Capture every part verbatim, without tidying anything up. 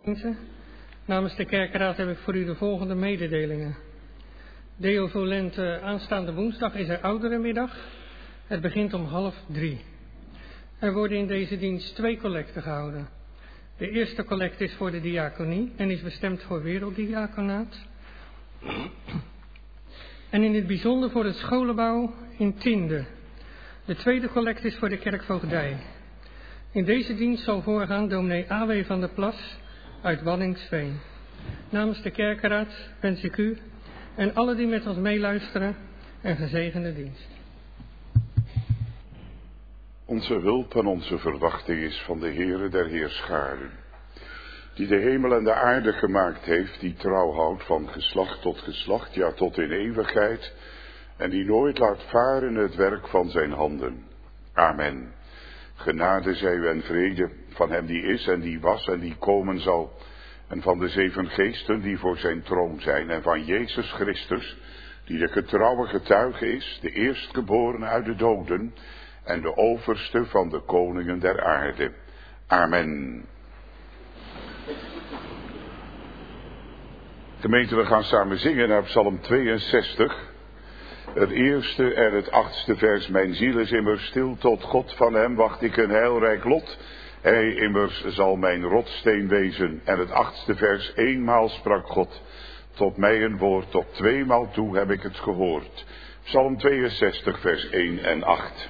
Namens de kerkenraad heb ik voor u de volgende mededelingen. Deo Volente, aanstaande woensdag is er ouderenmiddag. Het begint om half drie. Er worden in deze dienst twee collecten gehouden. De eerste collect is voor de diaconie en is bestemd voor werelddiaconaat. En in het bijzonder voor het scholenbouw in Tinde. De tweede collect is voor de kerkvoogdij. In deze dienst zal voorgaan dominee A W van der Plas uit Waddinxveen. Namens de kerkenraad wens ik u en alle die met ons meeluisteren een gezegende dienst. Onze hulp en onze verwachting is van de Heere der Heerscharen, die de hemel en de aarde gemaakt heeft, die trouw houdt van geslacht tot geslacht, ja tot in eeuwigheid, en die nooit laat varen het werk van zijn handen. Amen. Genade zij u en vrede van hem die is en die was en die komen zal, en van de zeven geesten die voor zijn troon zijn, en van Jezus Christus, die de getrouwe getuige is, de eerstgeborene uit de doden, en de overste van de koningen der aarde. Amen. Gemeente, we gaan samen zingen naar Psalm tweeënzestig. Het eerste en het achtste vers. Mijn ziel is immers stil tot God, van hem wacht ik een heilrijk lot. Hij immers zal mijn rotsteen wezen. En het achtste vers. Eenmaal sprak God tot mij een woord, tot tweemaal toe heb ik het gehoord. Psalm tweeënzestig vers één en acht.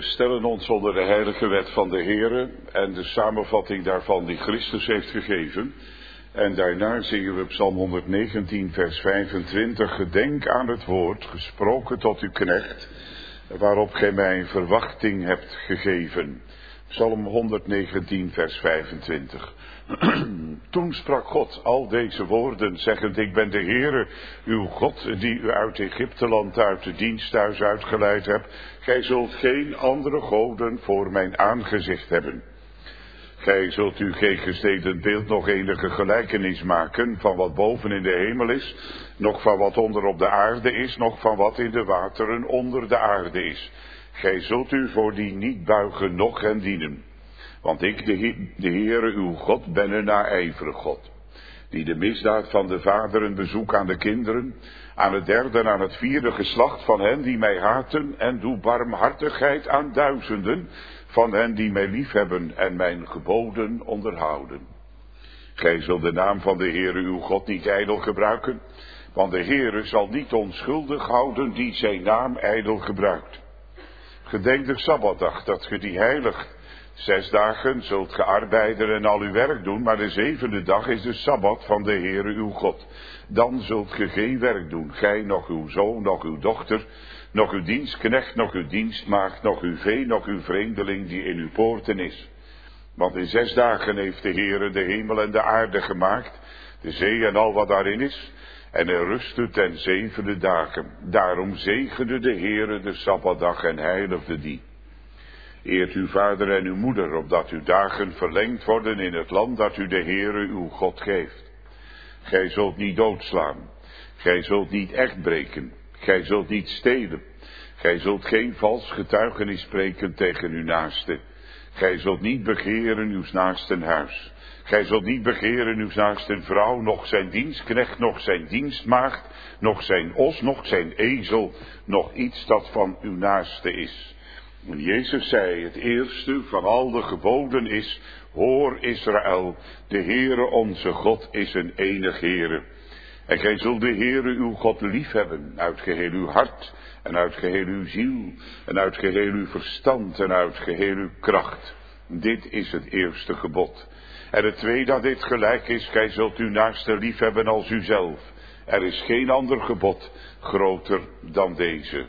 stellen ons onder de heilige wet van de Heere en de samenvatting daarvan die Christus heeft gegeven. En daarna zingen we Psalm honderdnegentien vers vijfentwintig, gedenk aan het woord, gesproken tot uw knecht, waarop gij mij een verwachting hebt gegeven. Psalm honderdnegentien vers vijfentwintig. Toen sprak God al deze woorden, zeggend, ik ben de Heere, uw God, die u uit Egypteland, uit de diensthuis uitgeleid hebt. Gij zult geen andere goden voor mijn aangezicht hebben. Gij zult u geen gesneden beeld nog enige gelijkenis maken van wat boven in de hemel is, nog van wat onder op de aarde is, nog van wat in de wateren onder de aarde is. Gij zult u voor die niet buigen, noch hen dienen. Want ik, de, He- de Heere uw God, ben een naijverig God, die de misdaad van de vaderen bezoekt aan de kinderen, aan het derde en aan het vierde geslacht van hen die mij haten, en doe barmhartigheid aan duizenden van hen die mij liefhebben en mijn geboden onderhouden. Gij zult de naam van de Heere uw God niet ijdel gebruiken, want de Heere zal niet onschuldig houden die zijn naam ijdel gebruikt. Gedenk de Sabbatdag, dat ge die heiligt. Zes dagen zult ge arbeiden en al uw werk doen, maar de zevende dag is de Sabbat van de Heere uw God. Dan zult ge geen werk doen, gij, nog uw zoon, nog uw dochter, nog uw dienstknecht, nog uw dienstmaagd, nog uw vee, nog uw vreemdeling die in uw poorten is. Want in zes dagen heeft de Heere de hemel en de aarde gemaakt, de zee en al wat daarin is, en hij rustte ten zevende dagen. Daarom zegende de Heere de Sabbatdag en heiligde die. Eert uw vader en uw moeder, opdat uw dagen verlengd worden in het land dat u de Heere uw God geeft. Gij zult niet doodslaan, gij zult niet echt breken, gij zult niet stelen, gij zult geen vals getuigenis spreken tegen uw naaste. Gij zult niet begeren uw naasten huis. Gij zult niet begeren uw naasten vrouw, noch zijn dienstknecht, noch zijn dienstmaagd, noch zijn os, noch zijn ezel, noch iets dat van uw naaste is. En Jezus zei, het eerste van al de geboden is, hoor Israël, de Heere onze God is een enig Heere. En gij zult de Heere uw God liefhebben, uit geheel uw hart, en uit geheel uw ziel, en uit geheel uw verstand, en uit geheel uw kracht. Dit is het eerste gebod. En het tweede dat dit gelijk is, gij zult uw naaste liefhebben als uzelf. Er is geen ander gebod groter dan deze.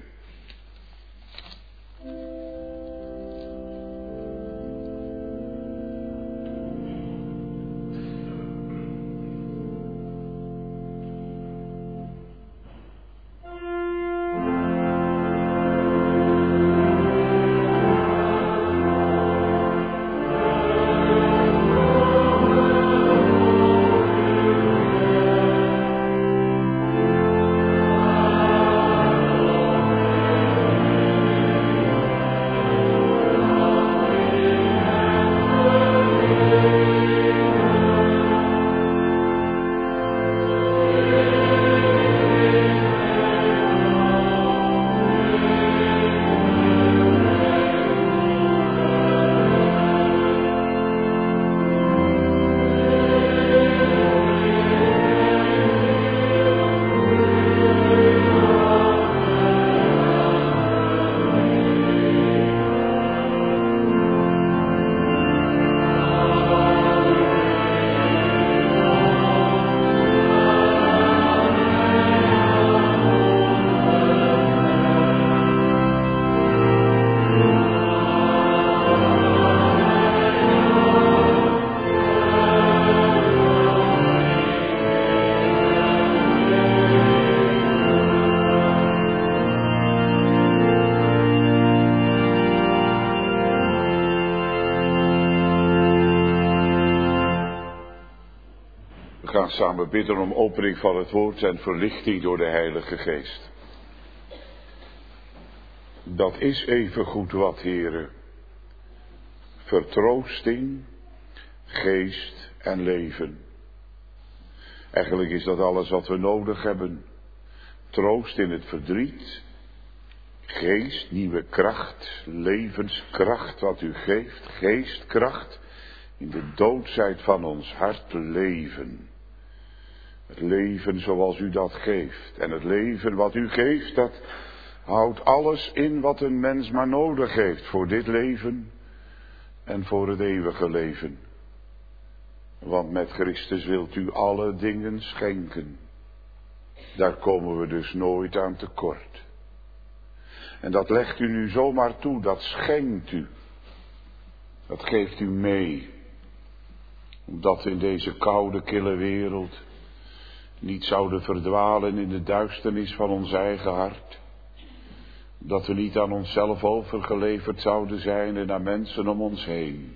We gaan samen bidden om opening van het woord en verlichting door de Heilige Geest. Dat is even goed wat, Heere. Vertroosting, geest en leven. Eigenlijk is dat alles wat we nodig hebben. Troost in het verdriet, geest, nieuwe kracht, levenskracht wat u geeft, geestkracht, in de doodsheid van ons hart leven. Het leven zoals u dat geeft. En het leven wat u geeft, dat, Houdt alles in wat een mens maar nodig heeft voor dit leven en voor het eeuwige leven. Want met Christus wilt u alle dingen schenken. Daar komen we dus nooit aan tekort. En dat legt u nu zomaar toe, dat schenkt u. Dat geeft u mee. Omdat we in deze koude, kille wereld niet zouden verdwalen in de duisternis van ons eigen hart. Dat we niet aan onszelf overgeleverd zouden zijn en aan mensen om ons heen.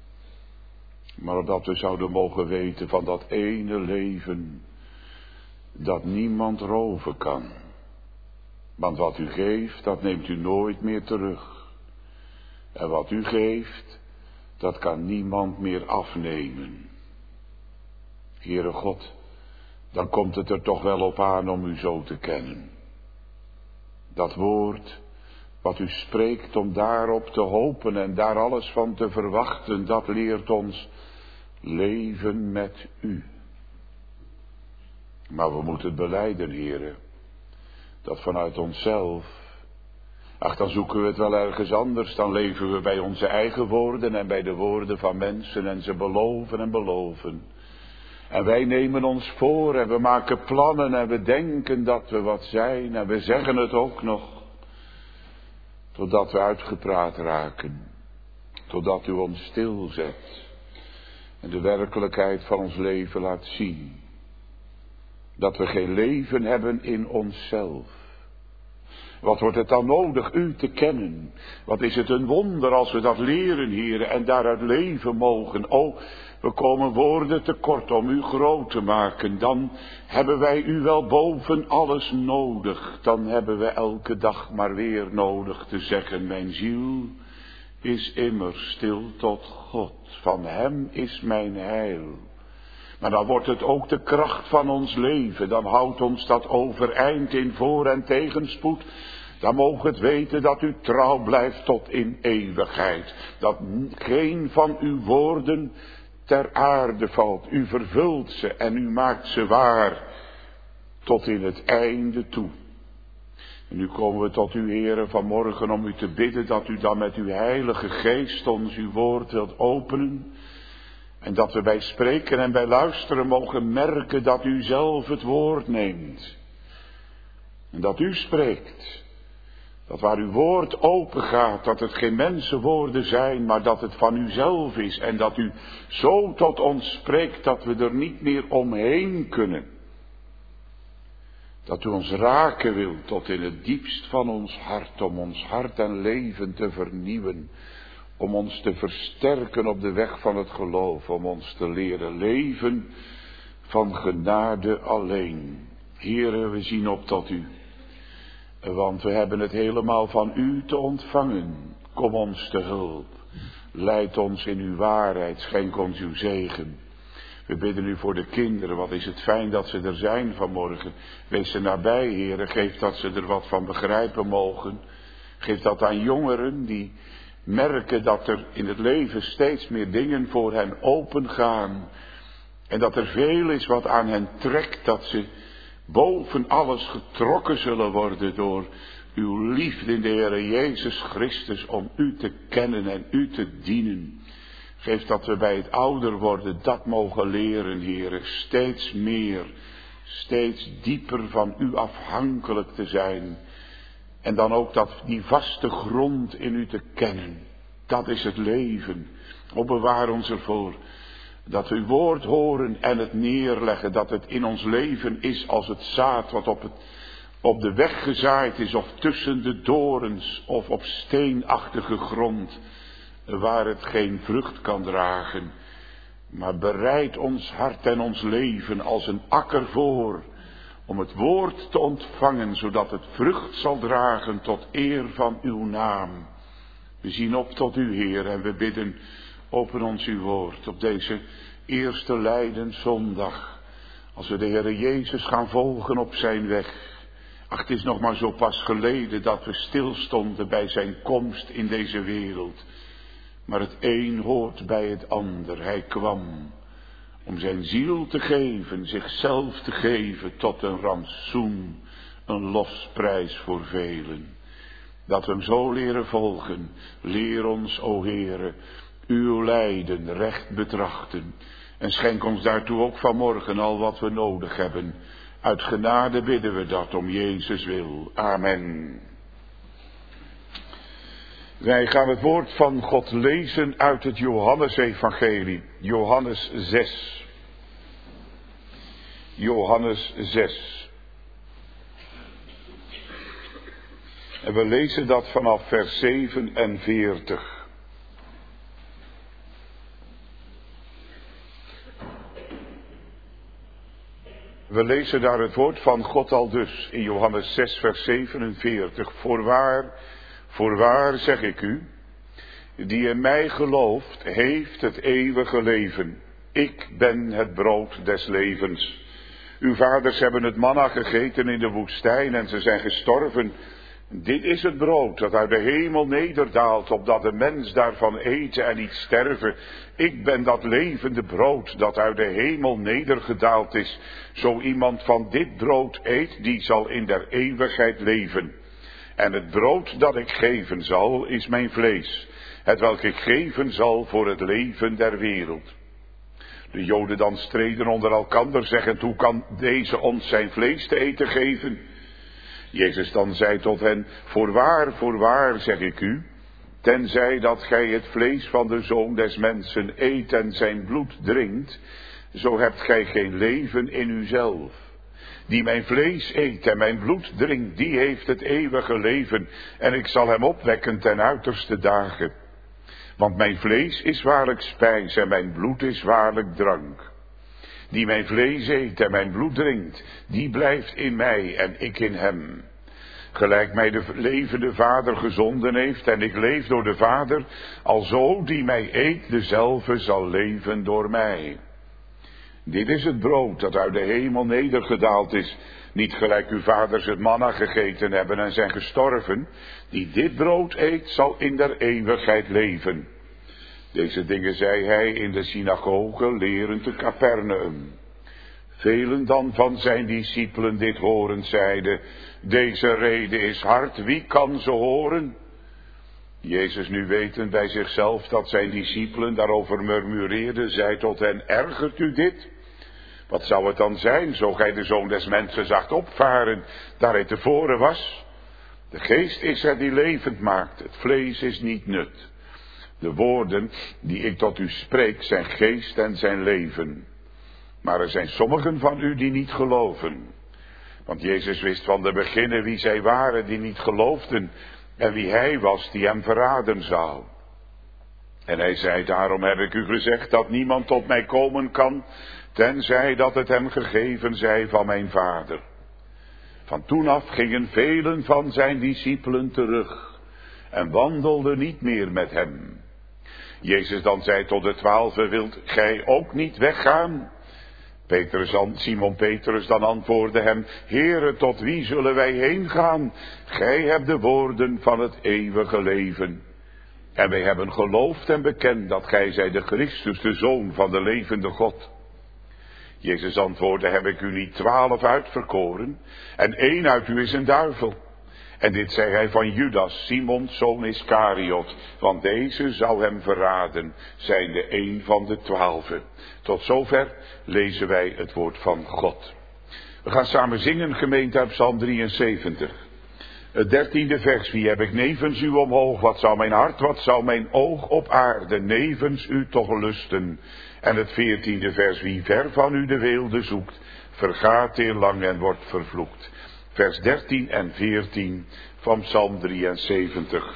Maar opdat we zouden mogen weten van dat ene leven dat niemand roven kan. Want wat u geeft, dat neemt u nooit meer terug. En wat u geeft, dat kan niemand meer afnemen. Heere God, dan komt het er toch wel op aan om u zo te kennen. Dat woord wat u spreekt om daarop te hopen en daar alles van te verwachten, dat leert ons leven met u. Maar we moeten het belijden, Heere, dat vanuit onszelf, ach, dan zoeken we het wel ergens anders, dan leven we bij onze eigen woorden en bij de woorden van mensen en ze beloven en beloven. En wij nemen ons voor en we maken plannen en we denken dat we wat zijn en we zeggen het ook nog. Totdat we uitgepraat raken. Totdat u ons stilzet. En de werkelijkheid van ons leven laat zien. Dat we geen leven hebben in onszelf. Wat wordt het dan nodig u te kennen? Wat is het een wonder als we dat leren, Heere, en daaruit leven mogen. O, we komen woorden tekort om u groot te maken. Dan hebben wij u wel boven alles nodig. Dan hebben we elke dag maar weer nodig te zeggen, mijn ziel is immer stil tot God. Van hem is mijn heil. Maar dan wordt het ook de kracht van ons leven. Dan houdt ons dat overeind in voor- en tegenspoed. Dan mogen het weten dat u trouw blijft tot in eeuwigheid. Dat geen van uw woorden ter aarde valt. U vervult ze en u maakt ze waar. Tot in het einde toe. En nu komen we tot u, Heere, vanmorgen om u te bidden dat u dan met uw heilige geest ons uw woord wilt openen. En dat we bij spreken en bij luisteren mogen merken dat u zelf het woord neemt. En dat u spreekt. Dat waar uw woord open gaat, dat het geen mensenwoorden zijn, maar dat het van u zelf is. En dat u zo tot ons spreekt dat we er niet meer omheen kunnen. Dat u ons raken wilt tot in het diepst van ons hart, om ons hart en leven te vernieuwen. Om ons te versterken op de weg van het geloof, om ons te leren leven van genade alleen. Heere, we zien op tot u, want we hebben het helemaal van u te ontvangen. Kom ons te hulp, leid ons in uw waarheid, schenk ons uw zegen. We bidden u voor de kinderen, wat is het fijn dat ze er zijn vanmorgen. Wees ze nabij, Heere, geef dat ze er wat van begrijpen mogen. Geef dat aan jongeren die merken dat er in het leven steeds meer dingen voor hen opengaan. En dat er veel is wat aan hen trekt, dat ze boven alles getrokken zullen worden door uw liefde in de Heere Jezus Christus om u te kennen en u te dienen. Geef dat we bij het ouder worden dat mogen leren, Heere, steeds meer, steeds dieper van u afhankelijk te zijn. En dan ook dat die vaste grond in u te kennen. Dat is het leven. O, bewaar ons ervoor. Dat we uw woord horen en het neerleggen. Dat het in ons leven is als het zaad wat op, het, op de weg gezaaid is. Of tussen de dorens of op steenachtige grond. Waar het geen vrucht kan dragen. Maar bereid ons hart en ons leven als een akker voor. Om het woord te ontvangen, zodat het vrucht zal dragen tot eer van uw naam. We zien op tot u, Heer, en we bidden, open ons uw woord op deze eerste Lijdenszondag. Als we de Heere Jezus gaan volgen op zijn weg. Ach, het is nog maar zo pas geleden dat we stilstonden bij zijn komst in deze wereld. Maar het een hoort bij het ander. Hij kwam om zijn ziel te geven, zichzelf te geven tot een rantsoen, een losprijs voor velen. Dat we hem zo leren volgen. Leer ons, o Heere, uw lijden recht betrachten. En schenk ons daartoe ook vanmorgen al wat we nodig hebben. Uit genade bidden we dat om Jezus wil. Amen. Wij gaan het woord van God lezen uit het Johannesevangelie. Johannes zes. Johannes zes. En we lezen dat vanaf vers zevenenveertig. We lezen daar het woord van God al dus in Johannes zes vers zevenenveertig. Voorwaar, voorwaar zeg ik u, die in mij gelooft, heeft het eeuwige leven. Ik ben het brood des levens. Uw vaders hebben het manna gegeten in de woestijn en ze zijn gestorven. Dit is het brood dat uit de hemel nederdaalt, opdat de mens daarvan eten en niet sterven. Ik ben dat levende brood dat uit de hemel nedergedaald is. Zo iemand van dit brood eet, die zal in der eeuwigheid leven. En het brood dat ik geven zal, is mijn vlees, hetwelk ik geven zal voor het leven der wereld. De Joden dan streden onder elkander, zeggend, hoe kan deze ons zijn vlees te eten geven? Jezus dan zei tot hen, voorwaar, voorwaar zeg ik u, tenzij dat gij het vlees van de Zoon des Mensen eet en zijn bloed drinkt, zo hebt gij geen leven in uzelf. Die mijn vlees eet en mijn bloed drinkt, die heeft het eeuwige leven, en ik zal hem opwekken ten uiterste dagen. Want mijn vlees is waarlijk spijs en mijn bloed is waarlijk drank. Die mijn vlees eet en mijn bloed drinkt, die blijft in mij en ik in hem. Gelijk mij de levende Vader gezonden heeft en ik leef door de Vader, alzo die mij eet, dezelfde zal leven door mij. Dit is het brood dat uit de hemel nedergedaald is, niet gelijk uw vaders het manna gegeten hebben en zijn gestorven. Die dit brood eet, zal in der eeuwigheid leven. Deze dingen zei hij in de synagoge, lerend te Capernaum. Velen dan van zijn discipelen dit horend zeiden, deze rede is hard, wie kan ze horen? Jezus nu wetend bij zichzelf dat zijn discipelen daarover murmureerden, zei tot hen, ergert u dit? Wat zou het dan zijn, zo gij de Zoon des Mensen zacht opvaren, daar hij tevoren was? De geest is er die levend maakt, het vlees is niet nut. De woorden die ik tot u spreek zijn geest en zijn leven. Maar er zijn sommigen van u die niet geloven. Want Jezus wist van de beginnen wie zij waren die niet geloofden en wie hij was die hem verraden zou. En hij zei, daarom heb ik u gezegd dat niemand tot mij komen kan, tenzij dat het hem gegeven zij van mijn Vader. Van toen af gingen velen van zijn discipelen terug en wandelden niet meer met hem. Jezus dan zei tot de twaalfen, wilt gij ook niet weggaan? Petrus dan, Simon Petrus dan antwoordde hem, Heere, tot wie zullen wij heen gaan? Gij hebt de woorden van het eeuwige leven. En wij hebben geloofd en bekend dat gij zijt de Christus, de Zoon van de levende God. Jezus antwoordde, heb ik u niet twaalf uitverkoren? En één uit u is een duivel. En dit zei hij van Judas, Simons zoon Iskariot, want deze zou hem verraden, zijnde een van de twaalfen. Tot zover lezen wij het woord van God. We gaan samen zingen, gemeente, uit Psalm drieënzeventig. Het dertiende vers, wie heb ik nevens u omhoog, wat zou mijn hart, wat zou mijn oog op aarde nevens u toch lusten. En het veertiende vers, wie ver van u de weelde zoekt, vergaat eerlang en wordt vervloekt. Vers dertien en veertien van Psalm drieënzeventig.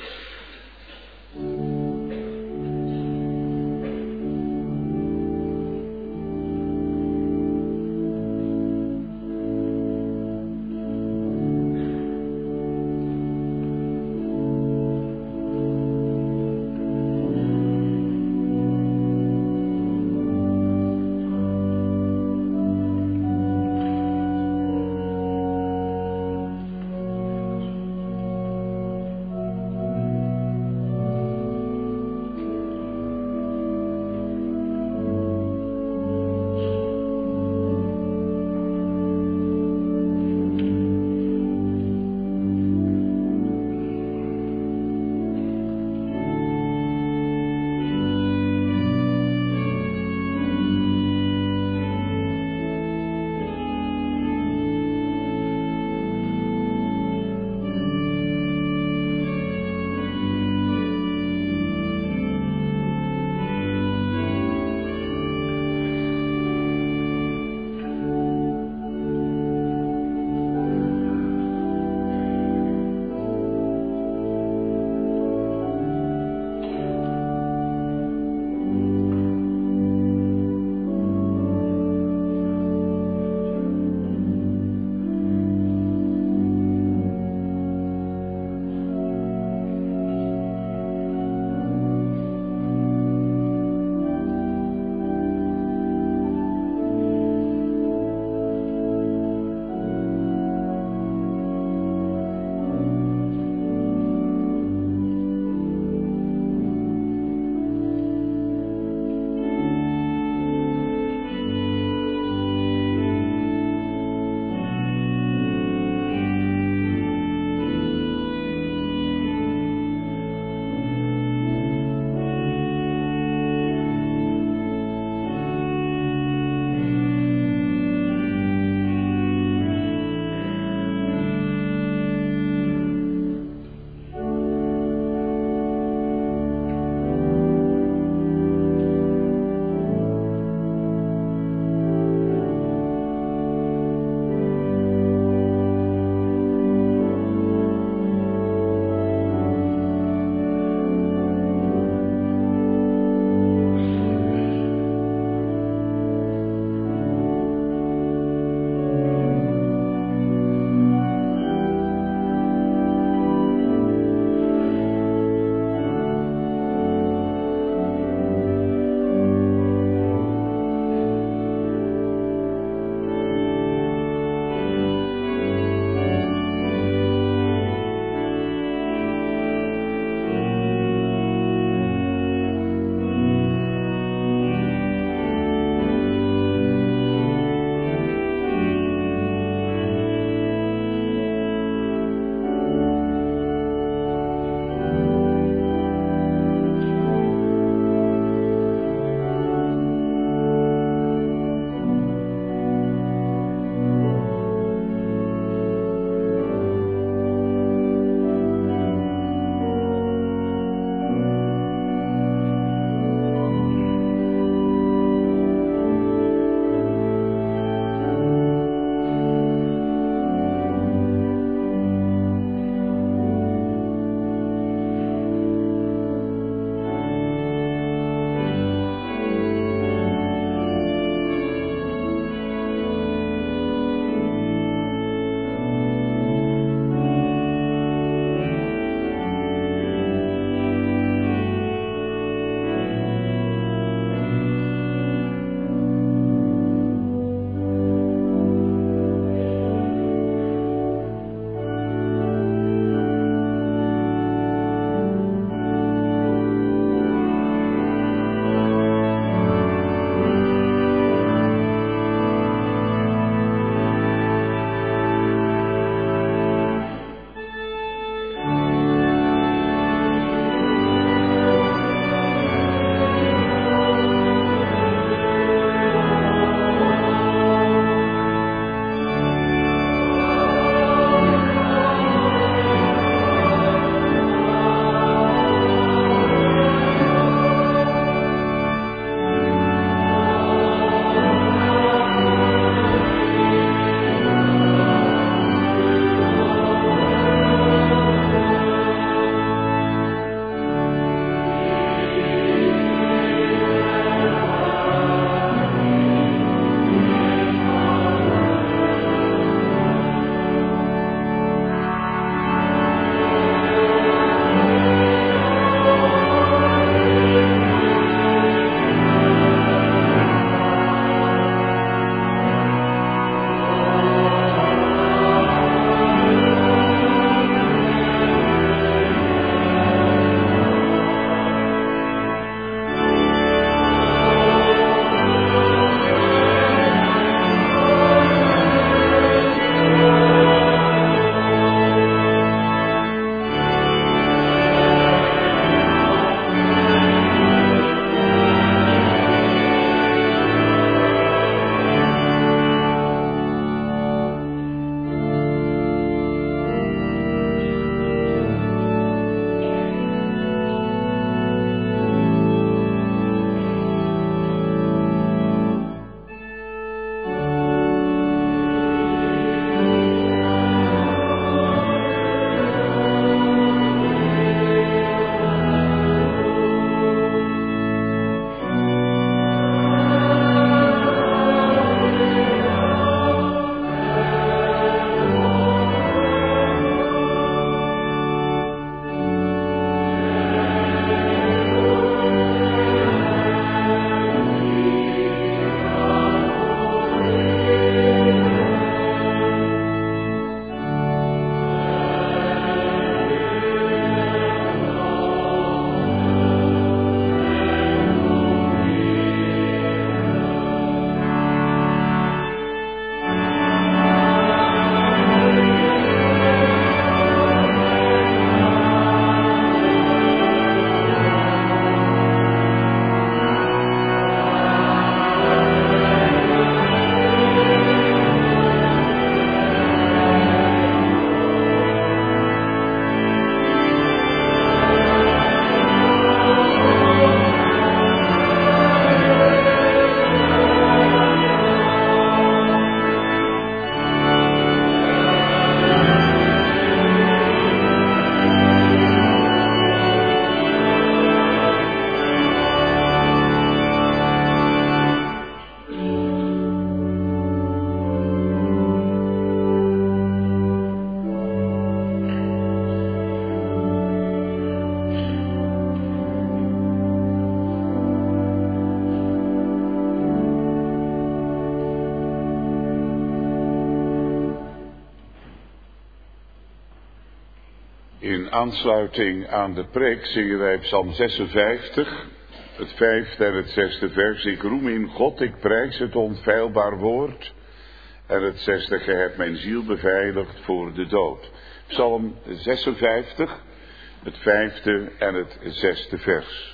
In aansluiting aan de preek zingen wij Psalm zesenvijftig, het vijfde en het zesde vers. Ik roem in God, ik prijs het onfeilbaar woord. En het zesde, gij hebt mijn ziel beveiligd voor de dood. Psalm zesenvijftig, het vijfde en het zesde vers.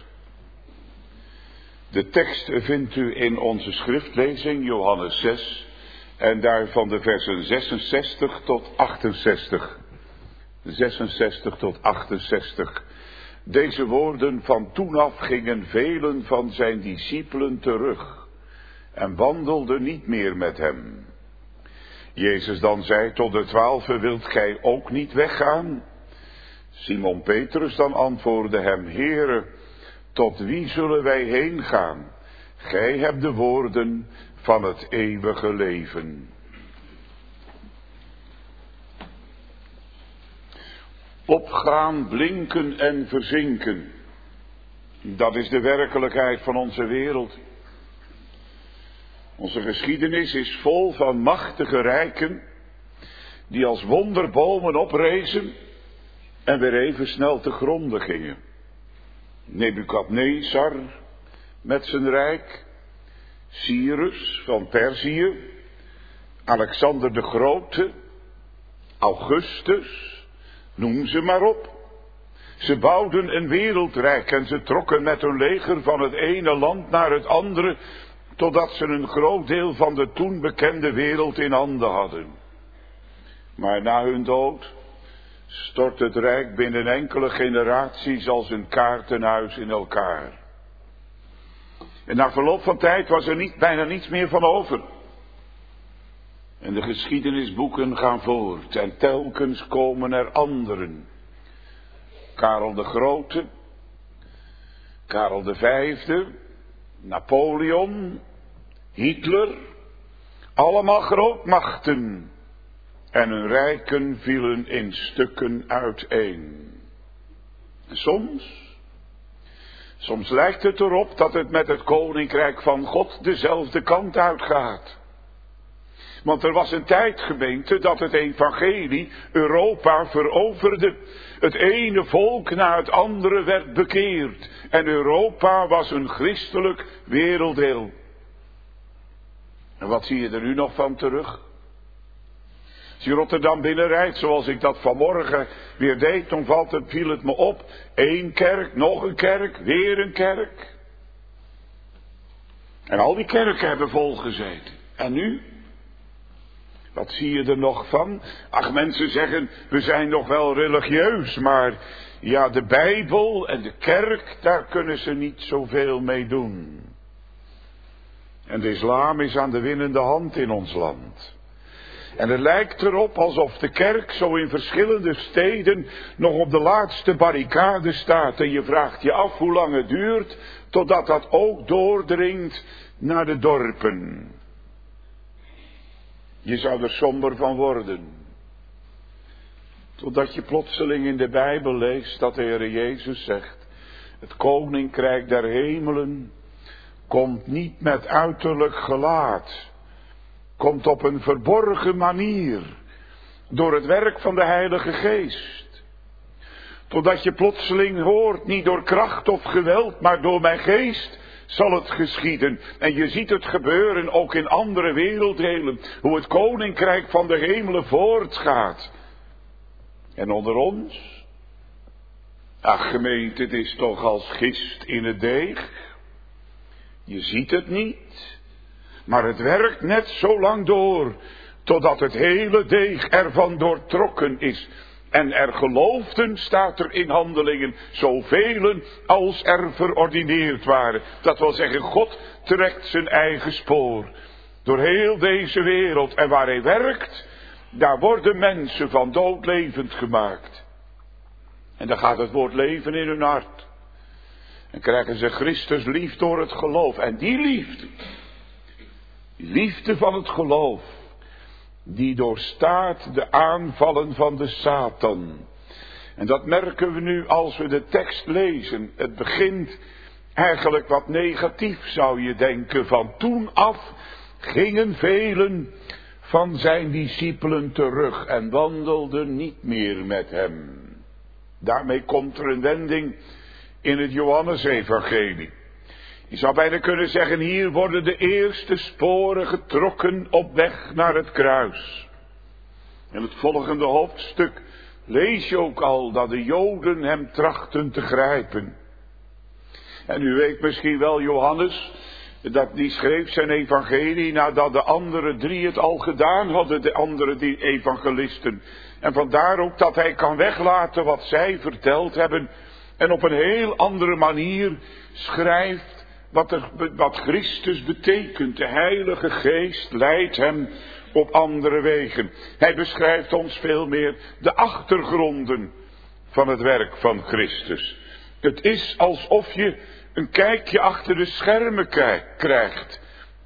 De tekst vindt u in onze schriftlezing, Johannes zes, en daarvan de versen zesenzestig tot achtenzestig. zesenzestig tot achtenzestig. Deze woorden: van toen af gingen velen van zijn discipelen terug en wandelden niet meer met hem. Jezus dan zei tot de twaalfen: wilt gij ook niet weggaan? Simon Petrus dan antwoordde hem: Heere, tot wie zullen wij heen gaan? Gij hebt de woorden van het eeuwige leven. Opgaan, blinken en verzinken. Dat is de werkelijkheid van onze wereld. Onze geschiedenis is vol van machtige rijken die als wonderbomen oprezen en weer even snel te gronde gingen. Nebukadnezar met zijn rijk, Cyrus van Perzië, Alexander de Grote, Augustus, noem ze maar op. Ze bouwden een wereldrijk en ze trokken met hun leger van het ene land naar het andere, totdat ze een groot deel van de toen bekende wereld in handen hadden. Maar na hun dood stort het rijk binnen enkele generaties als een kaartenhuis in elkaar. En na verloop van tijd was er niet, bijna niets meer van over. En de geschiedenisboeken gaan voort en telkens komen er anderen. Karel de Grote, Karel de Vijfde, Napoleon, Hitler, allemaal grootmachten. En hun rijken vielen in stukken uiteen. En soms, soms lijkt het erop dat het met het koninkrijk van God dezelfde kant uitgaat. Want er was een tijd, gemeente, dat het evangelie Europa veroverde. Het ene volk na het andere werd bekeerd. En Europa was een christelijk werelddeel. En wat zie je er nu nog van terug? Als je Rotterdam binnenrijdt, zoals ik dat vanmorgen weer deed, dan valt het, viel het me op. Eén kerk, nog een kerk, weer een kerk. En al die kerken hebben volgezeten. En nu? Wat zie je er nog van? Ach, mensen zeggen, we zijn nog wel religieus, maar ja, de Bijbel en de kerk, daar kunnen ze niet zoveel mee doen. En de islam is aan de winnende hand in ons land. En het lijkt erop alsof de kerk zo in verschillende steden nog op de laatste barricade staat. En je vraagt je af hoe lang het duurt, totdat dat ook doordringt naar de dorpen. Je zou er somber van worden. Totdat je plotseling in de Bijbel leest dat de Heer Jezus zegt: het koninkrijk der hemelen komt niet met uiterlijk gelaat. Komt op een verborgen manier. Door het werk van de Heilige Geest. Totdat je plotseling hoort, niet door kracht of geweld, maar door mijn geest zal het geschieden. En je ziet het gebeuren ook in andere werelddelen. Hoe het koninkrijk van de hemelen voortgaat. En onder ons? Ach, gemeente, het is toch als gist in het deeg. Je ziet het niet. Maar het werkt net zo lang door. Totdat het hele deeg ervan doortrokken is. En er geloofden, staat er in Handelingen, zoveel als er verordineerd waren. Dat wil zeggen, God trekt zijn eigen spoor door heel deze wereld. En waar hij werkt, daar worden mensen van dood levend gemaakt. En dan gaat het woord leven in hun hart. En krijgen ze Christus lief door het geloof. En die liefde, die liefde van het geloof, die doorstaat de aanvallen van de Satan. En dat merken we nu als we de tekst lezen. Het begint eigenlijk wat negatief, zou je denken. Van toen af gingen velen van zijn discipelen terug en wandelden niet meer met hem. Daarmee komt er een wending in het Johannesevangelie. Je zou bijna kunnen zeggen, hier worden de eerste sporen getrokken op weg naar het kruis. In het volgende hoofdstuk lees je ook al dat de Joden hem trachten te grijpen. En u weet misschien wel, Johannes, dat die schreef zijn evangelie nadat de andere drie het al gedaan hadden, de andere die evangelisten. En vandaar ook dat hij kan weglaten wat zij verteld hebben en op een heel andere manier schrijft wat, er, wat Christus betekent. De Heilige Geest leidt hem op andere wegen. Hij beschrijft ons veel meer de achtergronden van het werk van Christus. Het is alsof je een kijkje achter de schermen krijgt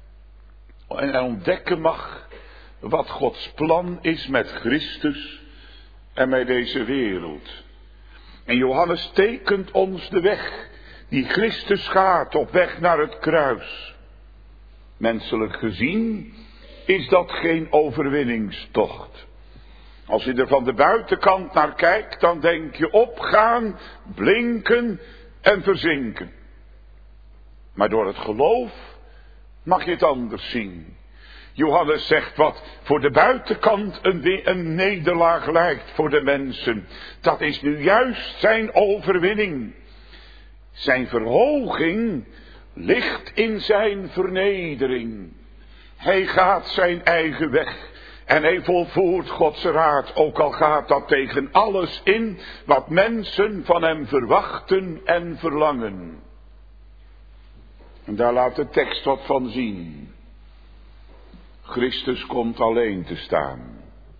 en ontdekken mag wat Gods plan is met Christus en met deze wereld. En Johannes tekent ons de weg die Christus gaat op weg naar het kruis. Menselijk gezien is dat geen overwinningstocht. Als je er van de buitenkant naar kijkt, dan denk je opgaan, blinken en verzinken. Maar door het geloof mag je het anders zien. Johannes zegt wat voor de buitenkant een, een nederlaag lijkt voor de mensen. Dat is nu juist zijn overwinning. Zijn verhoging ligt in zijn vernedering. Hij gaat zijn eigen weg. En hij volvoert Gods raad, ook al gaat dat tegen alles in wat mensen van hem verwachten en verlangen. En daar laat de tekst wat van zien. Christus komt alleen te staan.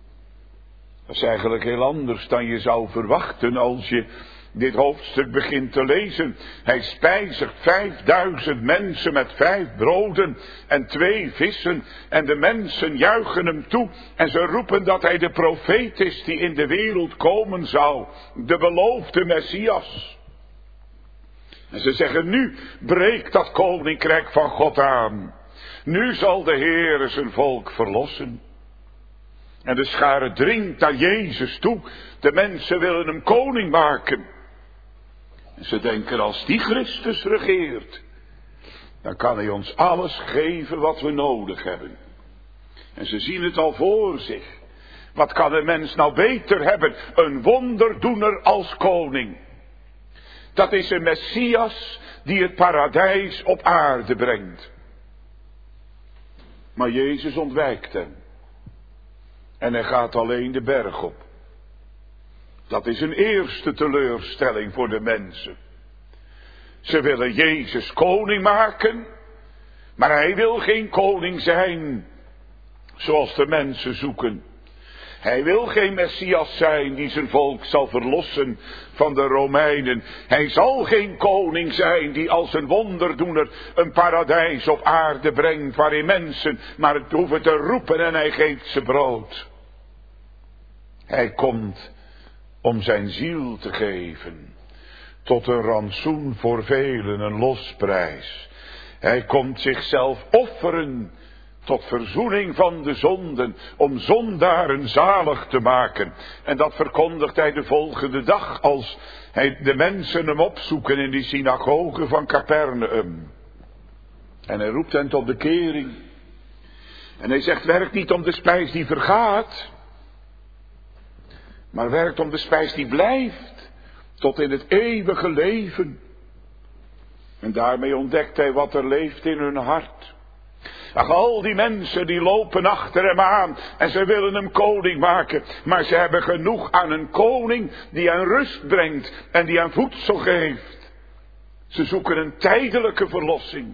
Dat is eigenlijk heel anders dan je zou verwachten als je dit hoofdstuk begint te lezen. Hij spijzigt vijfduizend mensen met vijf broden en twee vissen. En de mensen juichen hem toe. En ze roepen dat hij de profeet is die in de wereld komen zou. De beloofde Messias. En ze zeggen, nu breekt dat koninkrijk van God aan. Nu zal de Heere zijn volk verlossen. En de schare dringt naar Jezus toe. De mensen willen hem koning maken. En ze denken, als die Christus regeert, dan kan hij ons alles geven wat we nodig hebben. En ze zien het al voor zich. Wat kan een mens nou beter hebben? Een wonderdoener als koning. Dat is een Messias die het paradijs op aarde brengt. Maar Jezus ontwijkt hem. En hij gaat alleen de berg op. Dat is een eerste teleurstelling voor de mensen. Ze willen Jezus koning maken, maar hij wil geen koning zijn zoals de mensen zoeken. Hij wil geen Messias zijn die zijn volk zal verlossen van de Romeinen. Hij zal geen koning zijn die als een wonderdoener een paradijs op aarde brengt waarin mensen maar het hoeven te roepen en hij geeft ze brood. Hij komt om zijn ziel te geven, tot een rantsoen voor velen, een losprijs. Hij komt zichzelf offeren tot verzoening van de zonden, om zondaren zalig te maken. En dat verkondigt hij de volgende dag, als hij de mensen hem opzoeken in die synagoge van Capernaum. En hij roept hen tot bekering. En hij zegt, werk niet om de spijs die vergaat, maar werkt om de spijs die blijft, tot in het eeuwige leven. En daarmee ontdekt hij wat er leeft in hun hart. Ach, al die mensen die lopen achter hem aan en ze willen hem koning maken. Maar ze hebben genoeg aan een koning die hen rust brengt en die hen voedsel geeft. Ze zoeken een tijdelijke verlossing.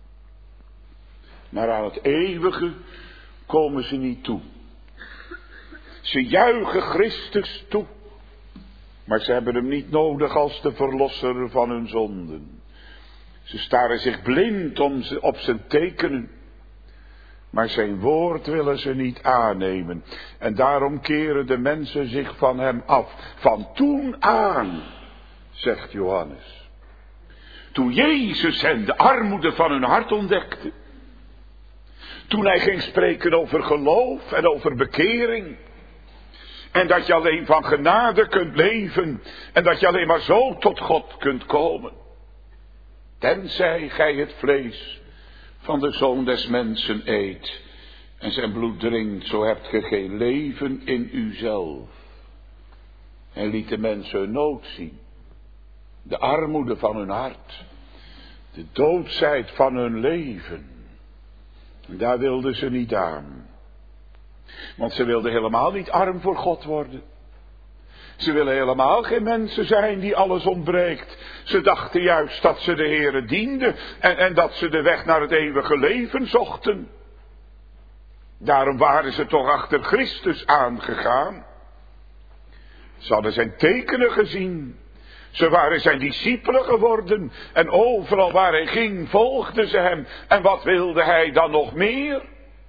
Maar aan het eeuwige komen ze niet toe. Ze juichen Christus toe. Maar ze hebben hem niet nodig als de verlosser van hun zonden. Ze staren zich blind om ze, op zijn tekenen. Maar zijn woord willen ze niet aannemen. En daarom keren de mensen zich van hem af. Van toen aan, zegt Johannes. Toen Jezus hen de armoede van hun hart ontdekte. Toen hij ging spreken over geloof en over bekering. En dat je alleen van genade kunt leven. En dat je alleen maar zo tot God kunt komen. Tenzij gij het vlees van de Zoon des Mensen eet. En zijn bloed drinkt, zo hebt ge geen leven in uzelf. En liet de mensen hun nood zien. De armoede van hun hart. De doodsheid van hun leven. En daar wilden ze niet aan. Want ze wilden helemaal niet arm voor God worden. Ze willen helemaal geen mensen zijn die alles ontbreekt. Ze dachten juist dat ze de Heere dienden. En, en dat ze de weg naar het eeuwige leven zochten. Daarom waren ze toch achter Christus aangegaan. Ze hadden zijn tekenen gezien. Ze waren zijn discipelen geworden. En overal waar hij ging volgden ze hem. En wat wilde hij dan nog meer?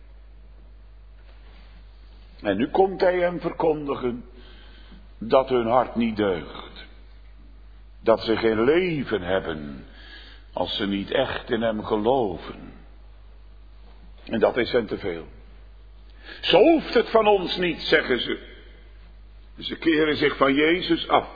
En nu komt hij hem verkondigen dat hun hart niet deugt. Dat ze geen leven hebben als ze niet echt in hem geloven. En dat is hen te veel. Zo hoeft het van ons niet, zeggen ze. Ze keren zich van Jezus af.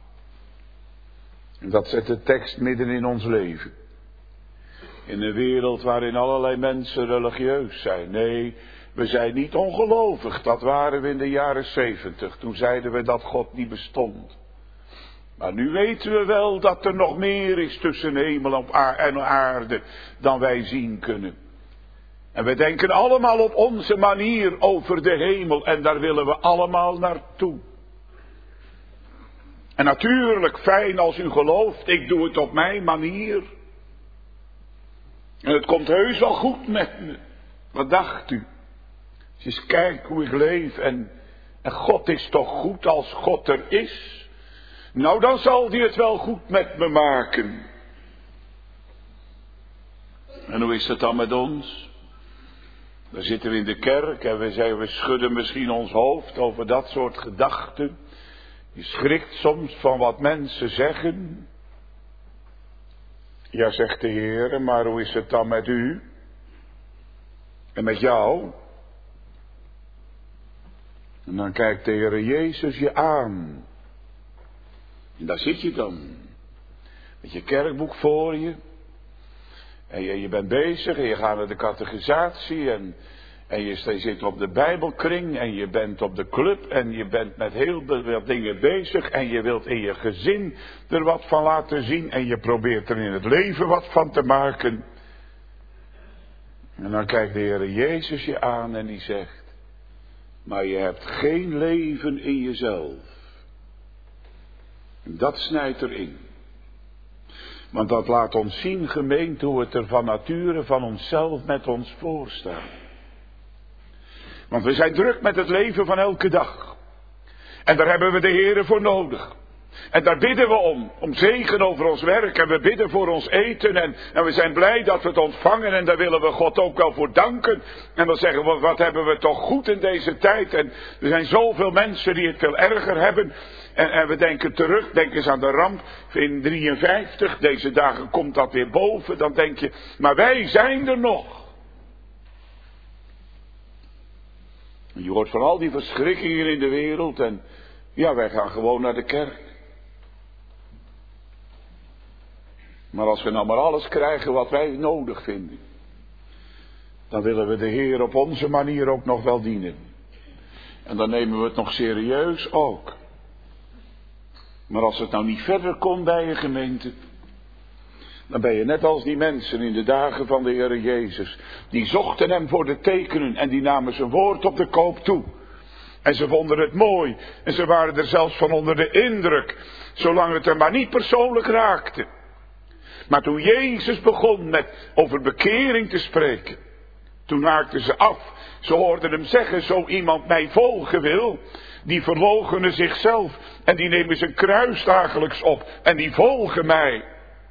En dat zet de tekst midden in ons leven. In een wereld waarin allerlei mensen religieus zijn. Nee, we zijn niet ongelovig. Dat waren we in de jaren zeventig. Toen zeiden we dat God niet bestond. Maar nu weten we wel dat er nog meer is tussen hemel en aarde dan wij zien kunnen. En we denken allemaal op onze manier over de hemel. En daar willen we allemaal naartoe. En natuurlijk, fijn als u gelooft, ik doe het op mijn manier. En het komt heus wel goed met me. Wat dacht u? Als je eens kijkt hoe ik leef en, en God is toch goed als God er is. Nou, dan zal hij het wel goed met me maken. En hoe is het dan met ons? Dan zitten we in de kerk en we, zeggen, we schudden misschien ons hoofd over dat soort gedachten. Je schrikt soms van wat mensen zeggen. Ja, zegt de Heer, maar hoe is het dan met u? En met jou? En dan kijkt de Heer Jezus je aan. En daar zit je dan. Met je kerkboek voor je. En je, je bent bezig en je gaat naar de catechisatie en... En je zit op de Bijbelkring en je bent op de club en je bent met heel veel dingen bezig. En je wilt in je gezin er wat van laten zien en je probeert er in het leven wat van te maken. En dan kijkt de Heer Jezus je aan en die zegt, maar je hebt geen leven in jezelf. En dat snijdt erin. Want dat laat ons zien, gemeente, hoe het er van nature van onszelf met ons voorstaat. Want we zijn druk met het leven van elke dag. En daar hebben we de Heere voor nodig. En daar bidden we om. Om zegen over ons werk. En we bidden voor ons eten. En, en we zijn blij dat we het ontvangen. En daar willen we God ook wel voor danken. En dan zeggen we, wat hebben we toch goed in deze tijd. En er zijn zoveel mensen die het veel erger hebben. En, en we denken terug. Denk eens aan de ramp in drieënvijftig. Deze dagen komt dat weer boven. Dan denk je, maar wij zijn er nog. Je hoort van al die verschrikkingen in de wereld en ja, wij gaan gewoon naar de kerk. Maar als we nou maar alles krijgen wat wij nodig vinden, dan willen we de Heer op onze manier ook nog wel dienen. En dan nemen we het nog serieus ook. Maar als het nou niet verder komt bij je gemeente, dan ben je net als die mensen in de dagen van de Heer Jezus. Die zochten hem voor de tekenen en die namen zijn woord op de koop toe. En ze vonden het mooi. En ze waren er zelfs van onder de indruk. Zolang het er maar niet persoonlijk raakte. Maar toen Jezus begon met over bekering te spreken. Toen haakten ze af. Ze hoorden hem zeggen, zo iemand mij volgen wil. Die verloochenen zichzelf. En die nemen zijn kruis dagelijks op. En die volgen mij.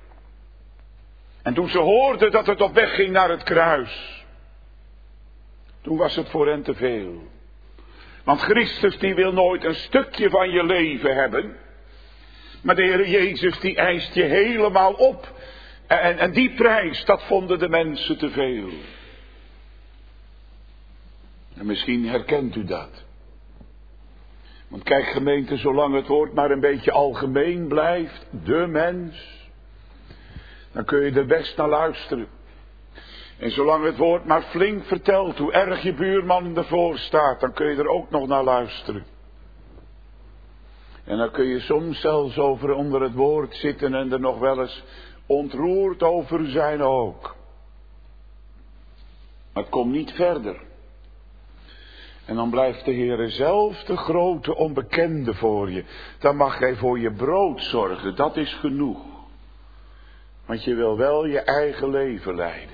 En toen ze hoorden dat het op weg ging naar het kruis. Toen was het voor hen te veel. Want Christus die wil nooit een stukje van je leven hebben. Maar de Heer Jezus die eist je helemaal op. En, en die prijs, dat vonden de mensen te veel. En misschien herkent u dat. Want kijk gemeente, zolang het woord maar een beetje algemeen blijft, de mens, dan kun je er best naar luisteren. En zolang het woord maar flink vertelt hoe erg je buurman ervoor staat, dan kun je er ook nog naar luisteren. En dan kun je soms zelfs over onder het woord zitten en er nog wel eens ontroerd over zijn ook. Maar het komt niet verder. En dan blijft de Heere zelf de grote onbekende voor je. Dan mag hij voor je brood zorgen, dat is genoeg. Want je wil wel je eigen leven leiden.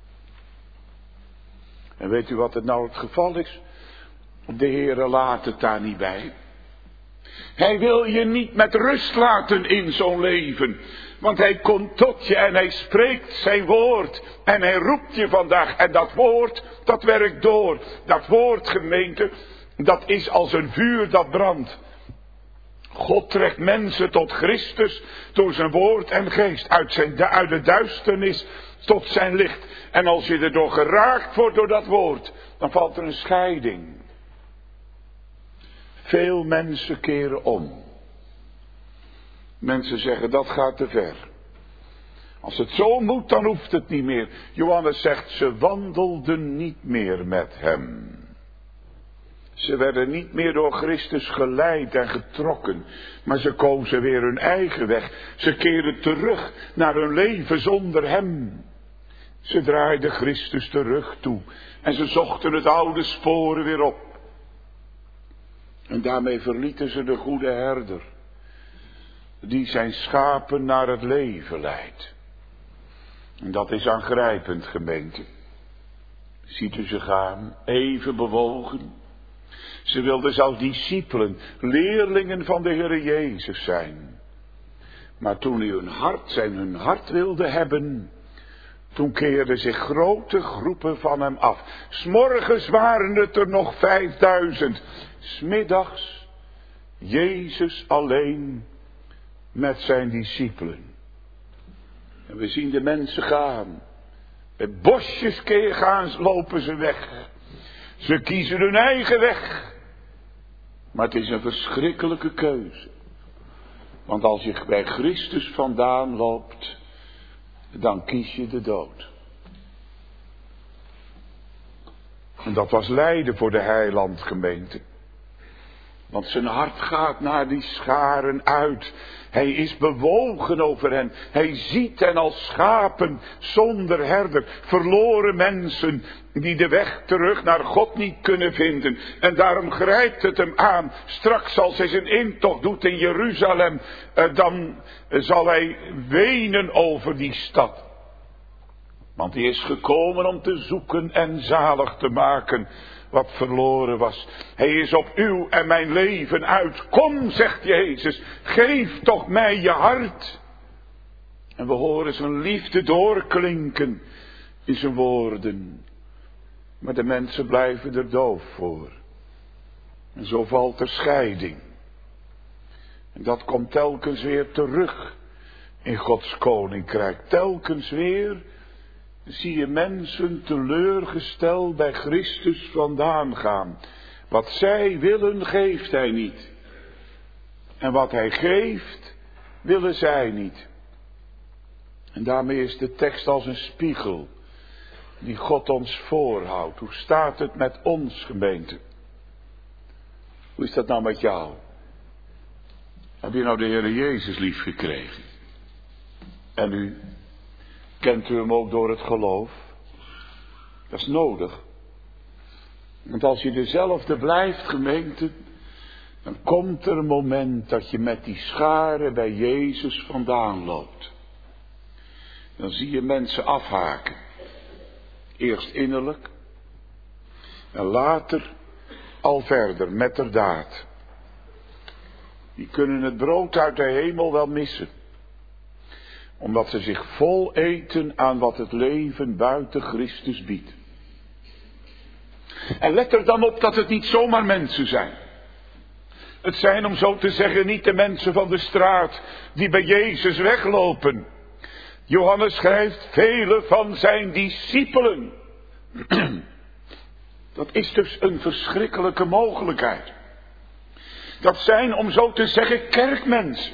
En weet u wat het nou het geval is? De Heere laat het daar niet bij. Hij wil je niet met rust laten in zo'n leven. Want hij komt tot je en hij spreekt zijn woord. En hij roept je vandaag. En dat woord, dat werkt door. Dat woord, gemeente, dat is als een vuur dat brandt. God trekt mensen tot Christus door zijn woord en geest. Uit, zijn, uit de duisternis tot zijn licht. En als je erdoor geraakt wordt door dat woord, dan valt er een scheiding. Veel mensen keren om. Mensen zeggen dat gaat te ver. Als het zo moet, dan hoeft het niet meer. Johannes zegt, ze wandelden niet meer met hem. Ze werden niet meer door Christus geleid en getrokken. Maar ze kozen weer hun eigen weg. Ze keerden terug naar hun leven zonder hem. Ze draaiden Christus de rug toe. En ze zochten het oude sporen weer op. En daarmee verlieten ze de goede herder. Die zijn schapen naar het leven leidt. En dat is aangrijpend, gemeente. Ziet u ze gaan, even bewogen. Ze wilden zelfs discipelen, leerlingen van de Heere Jezus zijn. Maar toen hij hun hart, zijn hun hart wilde hebben, toen keerden zich grote groepen van hem af. 'S Morgens waren het er nog vijfduizend. 'S Middags Jezus alleen met zijn discipelen. En we zien de mensen gaan. Met bosjes keer gaan, lopen ze weg. Ze kiezen hun eigen weg. Maar het is een verschrikkelijke keuze. Want als je bij Christus vandaan loopt, dan kies je de dood. En dat was lijden voor de heilandgemeente. Want zijn hart gaat naar die scharen uit. Hij is bewogen over hen. Hij ziet hen als schapen zonder herder. Verloren mensen die de weg terug naar God niet kunnen vinden. En daarom grijpt het hem aan. Straks als hij zijn intocht doet in Jeruzalem, dan zal hij wenen over die stad. Want hij is gekomen om te zoeken en zalig te maken wat verloren was. Hij is op uw en mijn leven uit. Kom, zegt Jezus, geef toch mij je hart. En we horen zijn liefde doorklinken in zijn woorden. Maar de mensen blijven er doof voor. En zo valt er scheiding. En dat komt telkens weer terug in Gods koninkrijk. Telkens weer zie je mensen teleurgesteld bij Christus vandaan gaan. Wat zij willen, geeft hij niet. En wat hij geeft, willen zij niet. En daarmee is de tekst als een spiegel die God ons voorhoudt. Hoe staat het met ons, gemeente? Hoe is dat nou met jou? Heb je nou de Heere Jezus lief gekregen? En u? Kent u hem ook door het geloof? Dat is nodig. Want als je dezelfde blijft, gemeente, dan komt er een moment dat je met die scharen bij Jezus vandaan loopt. Dan zie je mensen afhaken. Eerst innerlijk. En later al verder met de daad. Die kunnen het brood uit de hemel wel missen. Omdat ze zich vol eten aan wat het leven buiten Christus biedt. En let er dan op dat het niet zomaar mensen zijn. Het zijn, om zo te zeggen, niet de mensen van de straat die bij Jezus weglopen. Johannes schrijft, vele van zijn discipelen. Dat is dus een verschrikkelijke mogelijkheid. Dat zijn, om zo te zeggen, kerkmensen.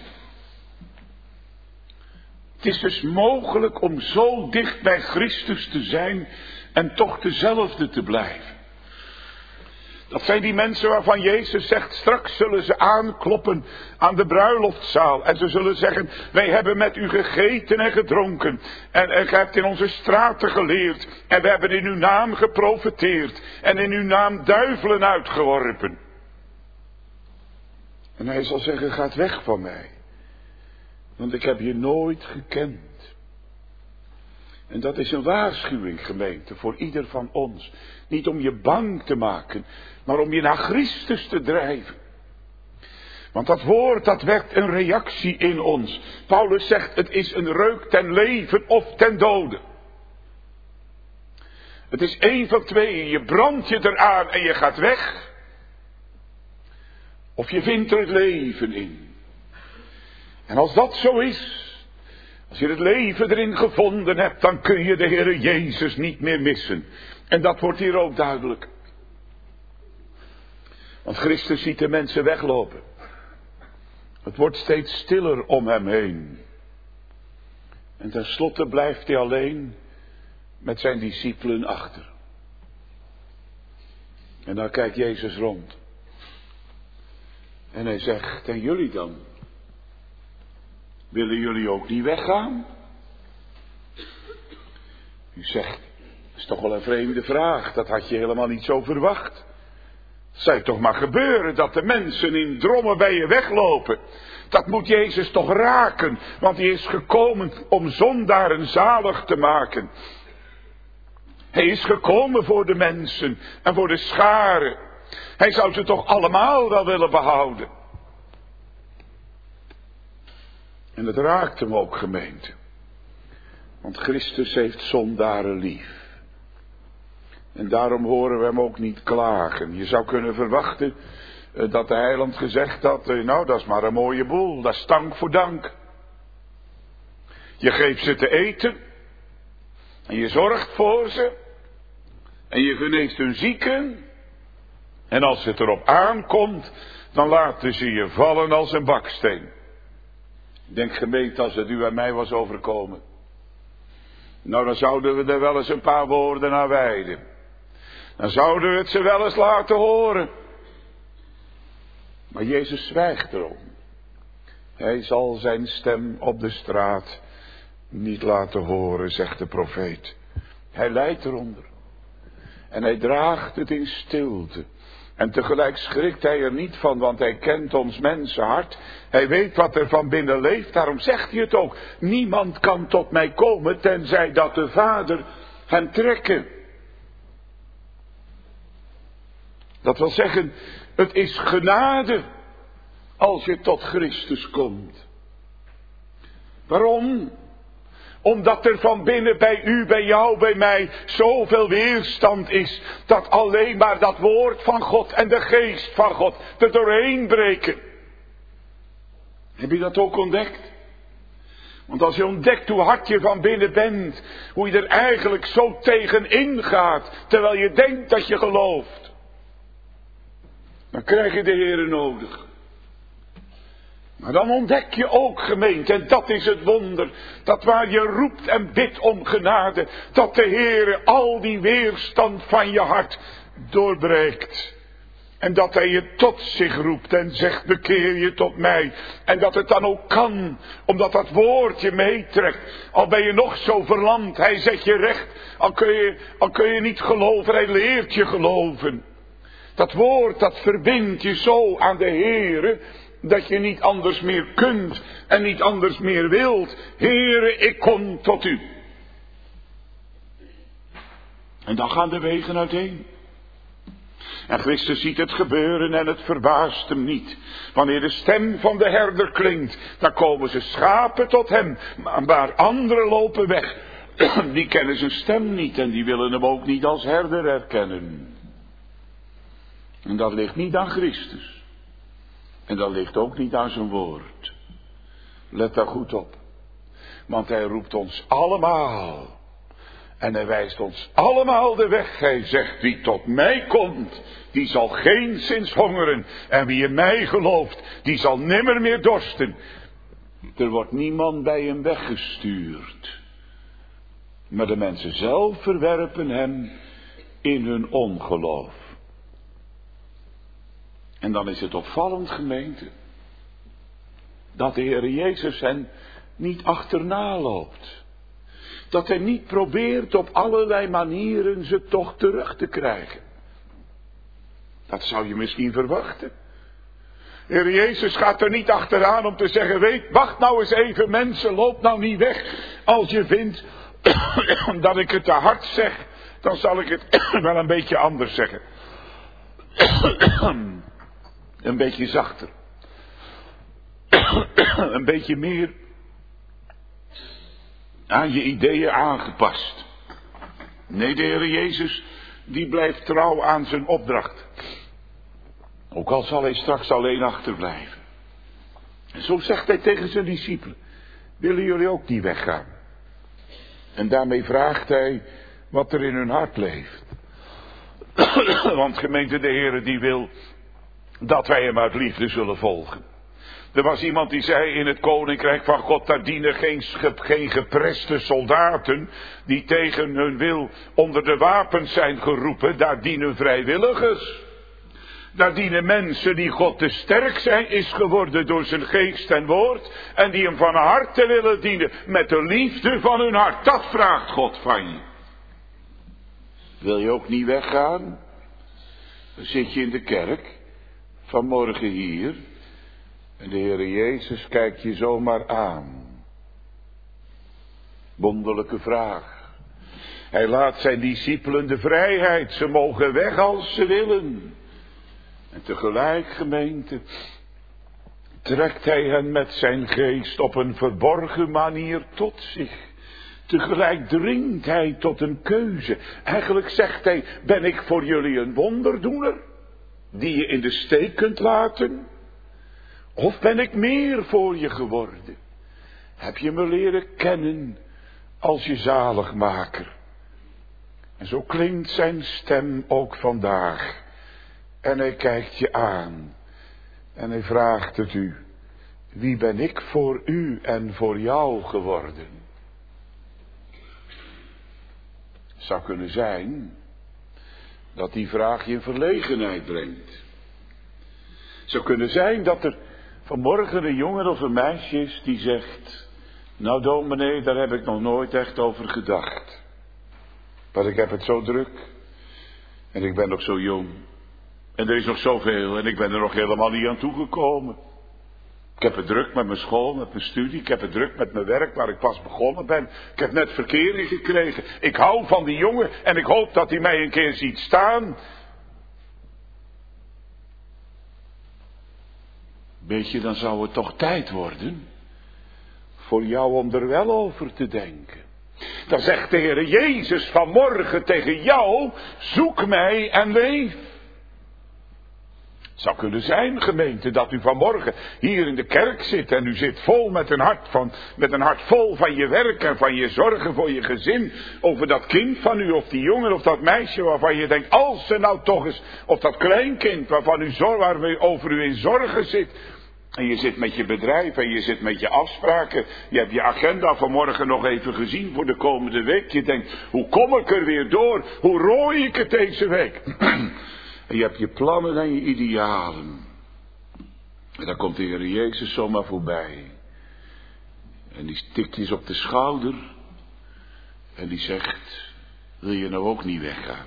Het is dus mogelijk om zo dicht bij Christus te zijn en toch dezelfde te blijven. Dat zijn die mensen waarvan Jezus zegt, straks zullen ze aankloppen aan de bruiloftzaal. En ze zullen zeggen, wij hebben met u gegeten en gedronken. En, en gij hebt in onze straten geleerd. En we hebben in uw naam geprofeteerd. En in uw naam duivelen uitgeworpen. En hij zal zeggen, gaat weg van mij. Want ik heb je nooit gekend. En dat is een waarschuwing, gemeente, voor ieder van ons. Niet om je bang te maken, maar om je naar Christus te drijven. Want dat woord, dat wekt een reactie in ons. Paulus zegt, het is een reuk ten leven of ten dode. Het is één van twee. Je brandt je eraan en je gaat weg. Of je vindt er het leven in. En als dat zo is, als je het leven erin gevonden hebt, dan kun je de Heere Jezus niet meer missen. En dat wordt hier ook duidelijk. Want Christus ziet de mensen weglopen. Het wordt steeds stiller om hem heen. En tenslotte blijft hij alleen met zijn discipelen achter. En dan kijkt Jezus rond. En hij zegt, en jullie dan? Willen jullie ook niet weggaan? U zegt, dat is toch wel een vreemde vraag. Dat had je helemaal niet zo verwacht. Het zou toch maar gebeuren dat de mensen in drommen bij je weglopen. Dat moet Jezus toch raken. Want hij is gekomen om zondaren zalig te maken. Hij is gekomen voor de mensen en voor de scharen. Hij zou ze toch allemaal wel willen behouden. En het raakt hem ook, gemeente. Want Christus heeft zondaren lief. En daarom horen we hem ook niet klagen. Je zou kunnen verwachten uh, dat de heiland gezegd had, uh, nou dat is maar een mooie boel, dat is dank voor dank. Je geeft ze te eten. En je zorgt voor ze. En je geneest hun zieken. En als het erop aankomt, dan laten ze je vallen als een baksteen. Ik denk, gemeente, als het u en mij was overkomen. Nou, dan zouden we er wel eens een paar woorden aan wijden. Dan zouden we het ze wel eens laten horen. Maar Jezus zwijgt erom. Hij zal zijn stem op de straat niet laten horen, zegt de profeet. Hij lijdt eronder. En hij draagt het in stilte. En tegelijk schrikt hij er niet van, want hij kent ons mensenhart. Hij weet wat er van binnen leeft, daarom zegt hij het ook. Niemand kan tot mij komen, tenzij dat de Vader hem trekken. Dat wil zeggen, het is genade als je tot Christus komt. Waarom? Omdat er van binnen bij u, bij jou, bij mij zoveel weerstand is. Dat alleen maar dat woord van God en de geest van God er doorheen breken. Heb je dat ook ontdekt? Want als je ontdekt hoe hard je van binnen bent. Hoe je er eigenlijk zo tegenin gaat. Terwijl je denkt dat je gelooft. Dan krijg je de Heere nodig. Maar dan ontdek je ook, gemeente, en dat is het wonder, dat waar je roept en bidt om genade, dat de Heere al die weerstand van je hart doorbreekt. En dat hij je tot zich roept en zegt, bekeer je tot mij. En dat het dan ook kan, omdat dat woord je meetrekt. Al ben je nog zo verlamd, hij zet je recht, al kun je, al kun je niet geloven, hij leert je geloven. Dat woord, dat verbindt je zo aan de Heere, dat je niet anders meer kunt en niet anders meer wilt. Heere, ik kom tot u. En dan gaan de wegen uiteen. En Christus ziet het gebeuren en het verbaast hem niet. Wanneer de stem van de herder klinkt, dan komen ze schapen tot hem. Maar anderen lopen weg. Die kennen zijn stem niet en die willen hem ook niet als herder herkennen. En dat ligt niet aan Christus. En dat ligt ook niet aan zijn woord. Let daar goed op. Want hij roept ons allemaal. En hij wijst ons allemaal de weg. Hij zegt, wie tot mij komt, die zal geenszins hongeren. En wie in mij gelooft, die zal nimmer meer dorsten. Er wordt niemand bij hem weggestuurd. Maar de mensen zelf verwerpen hem in hun ongeloof. En dan is het opvallend, gemeente, dat de Heer Jezus hen niet achterna loopt. Dat hij niet probeert op allerlei manieren ze toch terug te krijgen. Dat zou je misschien verwachten. De Heer Jezus gaat er niet achteraan om te zeggen, weet, wacht nou eens even mensen, loop nou niet weg. Als je vindt dat ik het te hard zeg, dan zal ik het wel een beetje anders zeggen. Een beetje zachter. Een beetje meer aan je ideeën aangepast. Nee, de Heer Jezus, die blijft trouw aan zijn opdracht. Ook al zal hij straks alleen achterblijven. En zo zegt hij tegen zijn discipelen, willen jullie ook niet weggaan? En daarmee vraagt hij wat er in hun hart leeft. Want gemeente, de Heer die wil dat wij hem uit liefde zullen volgen. Er was iemand die zei, in het koninkrijk van God, daar dienen geen, geen gepreste soldaten die tegen hun wil onder de wapens zijn geroepen. Daar dienen vrijwilligers. Daar dienen mensen die God te sterk zijn is geworden door zijn geest en woord. En die hem van harte willen dienen met de liefde van hun hart. Dat vraagt God van je. Wil je ook niet weggaan? Dan zit je in de kerk. Vanmorgen hier. En de Heere Jezus kijkt je zomaar aan. Wonderlijke vraag. Hij laat zijn discipelen de vrijheid. Ze mogen weg als ze willen. En tegelijk, gemeente, trekt hij hen met zijn geest op een verborgen manier tot zich. Tegelijk dringt hij tot een keuze. Eigenlijk zegt hij, ben ik voor jullie een wonderdoener, die je in de steek kunt laten? Of ben ik meer voor je geworden? Heb je me leren kennen als je zaligmaker? En zo klinkt zijn stem ook vandaag. En hij kijkt je aan. En hij vraagt het u. Wie ben ik voor u en voor jou geworden? Het zou kunnen zijn dat die vraag je in verlegenheid brengt. Het zou kunnen zijn dat er vanmorgen een jongen of een meisje is die zegt, nou dominee, daar heb ik nog nooit echt over gedacht. Maar ik heb het zo druk. En ik ben nog zo jong. En er is nog zoveel en ik ben er nog helemaal niet aan toegekomen. Ik heb het druk met mijn school, met mijn studie. Ik heb het druk met mijn werk waar ik pas begonnen ben. Ik heb net verkering gekregen. Ik hou van die jongen en ik hoop dat hij mij een keer ziet staan. Weet je, dan zou het toch tijd worden voor jou om er wel over te denken. Dan zegt de Heer Jezus vanmorgen tegen jou, zoek mij en leef. Het zou kunnen zijn, gemeente, dat u vanmorgen hier in de kerk zit en u zit vol met een hart van, met een hart vol van je werk en van je zorgen voor je gezin, over dat kind van u of die jongen of dat meisje waarvan je denkt, als ze nou toch eens, of dat kleinkind waarvan u zor, waar u over u in zorgen zit. En je zit met je bedrijf en je zit met je afspraken. Je hebt je agenda vanmorgen nog even gezien voor de komende week. Je denkt, hoe kom ik er weer door? Hoe rooi ik het deze week? En je hebt je plannen en je idealen. En dan komt de Heer Jezus zomaar voorbij. En die stikt je op de schouder. En die zegt, wil je nou ook niet weggaan?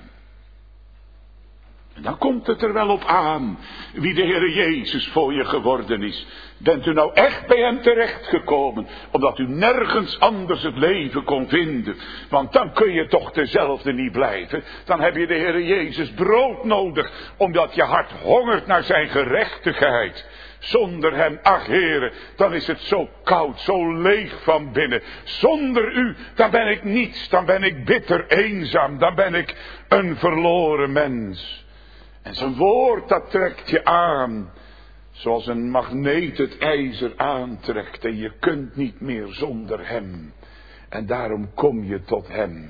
En dan komt het er wel op aan wie de Heer Jezus voor je geworden is. Bent u nou echt bij hem terechtgekomen, omdat u nergens anders het leven kon vinden? Want dan kun je toch dezelfde niet blijven. Dan heb je de Heer Jezus brood nodig, omdat je hart hongert naar zijn gerechtigheid. Zonder hem, ach Heere, dan is het zo koud, zo leeg van binnen. Zonder u, dan ben ik niets, dan ben ik bitter eenzaam, dan ben ik een verloren mens. En zijn woord, dat trekt je aan. Zoals een magneet het ijzer aantrekt. En je kunt niet meer zonder hem. En daarom kom je tot hem.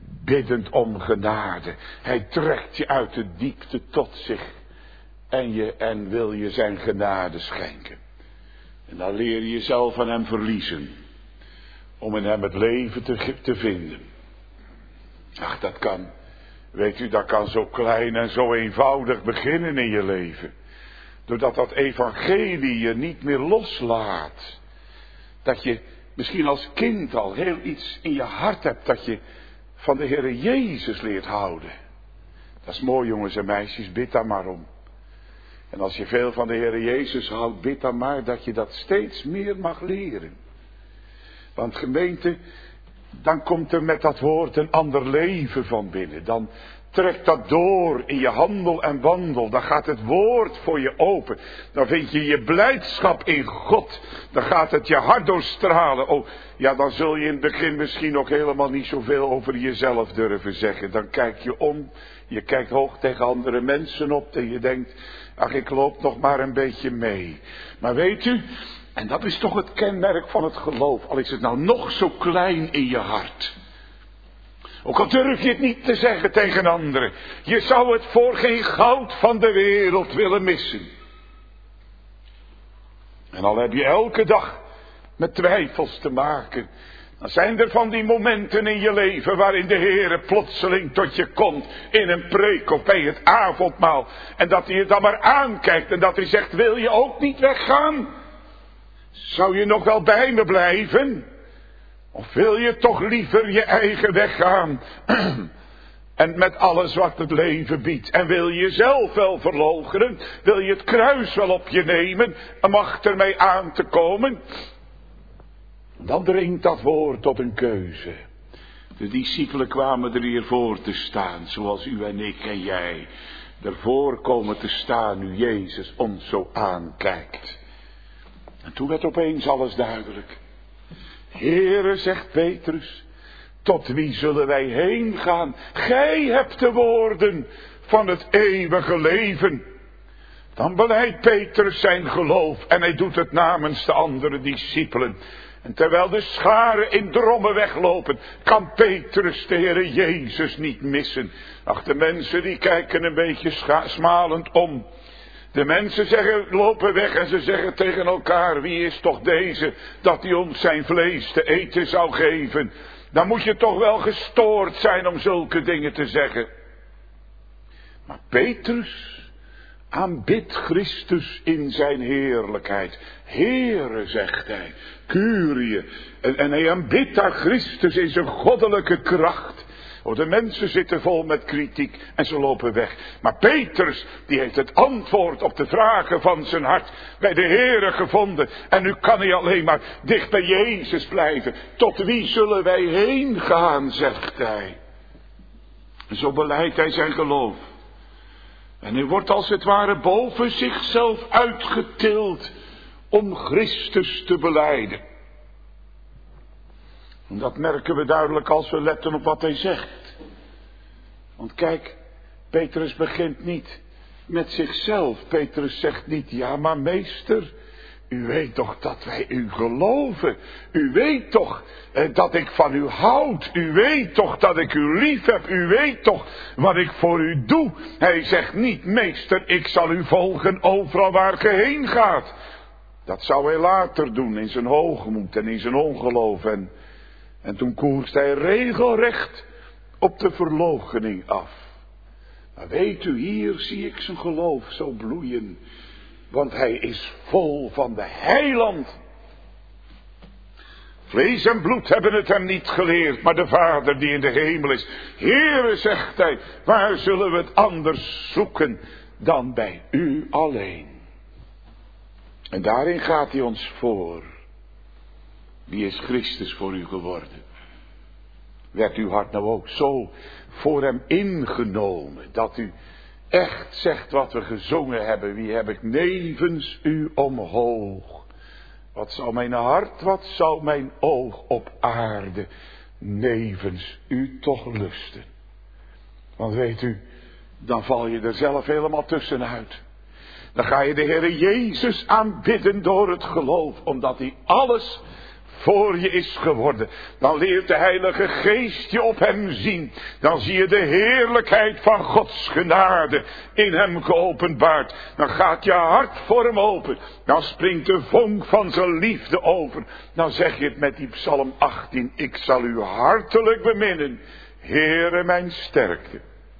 biddend om genade. Hij trekt je uit de diepte tot zich en, je, en wil je zijn genade schenken. En dan leer je jezelf van hem verliezen, om in hem het leven te, te vinden. Ach, dat kan, weet u, dat kan zo klein en zo eenvoudig beginnen in je leven. Doordat dat evangelie je niet meer loslaat. Dat je misschien als kind al heel iets in je hart hebt, dat je van de Heere Jezus leert houden. Dat is mooi, jongens en meisjes, bid daar maar om. En als je veel van de Heere Jezus houdt, bid dan maar dat je dat steeds meer mag leren. Want gemeente, dan komt er met dat woord een ander leven van binnen. Dan trekt dat door in je handel en wandel. Dan gaat het woord voor je open. Dan vind je je blijdschap in God. Dan gaat het je hart doorstralen. Oh, ja, dan zul je in het begin misschien ook helemaal niet zoveel over jezelf durven zeggen. Dan kijk je om. Je kijkt hoog tegen andere mensen op. En je denkt, ach, ik loop nog maar een beetje mee. Maar weet u, en dat is toch het kenmerk van het geloof. Al is het nou nog zo klein in je hart. Ook al durf je het niet te zeggen tegen anderen. Je zou het voor geen goud van de wereld willen missen. En al heb je elke dag met twijfels te maken. Dan zijn er van die momenten in je leven waarin de Heere plotseling tot je komt. In een preek of bij het avondmaal. En dat hij je dan maar aankijkt en dat hij zegt, wil je ook niet weggaan? Zou je nog wel bij me blijven? Of wil je toch liever je eigen weg gaan? En met alles wat het leven biedt. En wil je jezelf wel verloochenen? Wil je het kruis wel op je nemen? Om achter mij aan te komen? Dan dringt dat woord tot een keuze. De discipelen kwamen er hier voor te staan. Zoals u en ik en jij ervoor komen te staan. Nu Jezus ons zo aankijkt. En toen werd opeens alles duidelijk. Heere, zegt Petrus, tot wie zullen wij heen gaan? Gij hebt de woorden van het eeuwige leven. Dan beleidt Petrus zijn geloof en hij doet het namens de andere discipelen. En terwijl de scharen in drommen weglopen, kan Petrus de Heere Jezus niet missen. Ach, de mensen die kijken een beetje scha- smalend om. De mensen zeggen, lopen weg en ze zeggen tegen elkaar, wie is toch deze, dat hij ons zijn vlees te eten zou geven. Dan moet je toch wel gestoord zijn om zulke dingen te zeggen. Maar Petrus aanbidt Christus in zijn heerlijkheid. Heere, zegt hij, Kyrie. En, en hij aanbidt daar Christus in zijn goddelijke kracht. Oh, de mensen zitten vol met kritiek en ze lopen weg. Maar Petrus, die heeft het antwoord op de vragen van zijn hart bij de Heere gevonden. En nu kan hij alleen maar dicht bij Jezus blijven. Tot wie zullen wij heen gaan, zegt hij. En zo beleidt hij zijn geloof. En hij wordt als het ware boven zichzelf uitgetild om Christus te belijden. En dat merken we duidelijk als we letten op wat hij zegt. Want kijk, Petrus begint niet met zichzelf. Petrus zegt niet, ja maar meester, u weet toch dat wij u geloven. U weet toch eh, dat ik van u houd. U weet toch dat ik u lief heb. U weet toch wat ik voor u doe. Hij zegt niet, meester, ik zal u volgen overal waar ge heen gaat. Dat zou hij later doen in zijn hoogmoed en in zijn ongeloof. En, en toen koerst hij regelrecht op de verloochening af. Maar weet u, hier zie ik zijn geloof zo bloeien. Want hij is vol van de heiland. Vlees en bloed hebben het hem niet geleerd, maar de Vader die in de hemel is. Heere, zegt hij, waar zullen we het anders zoeken dan bij u alleen? En daarin gaat hij ons voor. Wie is Christus voor u geworden? Werd uw hart nou ook zo voor hem ingenomen, dat u echt zegt wat we gezongen hebben, wie heb ik nevens u omhoog? Wat zou mijn hart, wat zou mijn oog op aarde nevens u toch lusten? Want weet u, dan val je er zelf helemaal tussenuit. Dan ga je de Heere Jezus aanbidden door het geloof, omdat hij alles voor je is geworden. Dan leert de Heilige Geest je op hem zien. Dan zie je de heerlijkheid van Gods genade in hem geopenbaard. Dan gaat je hart voor hem open. Dan springt de vonk van zijn liefde over. Dan zeg je het met die Psalm achttien. Ik zal u hartelijk beminnen, Heere mijn sterkte.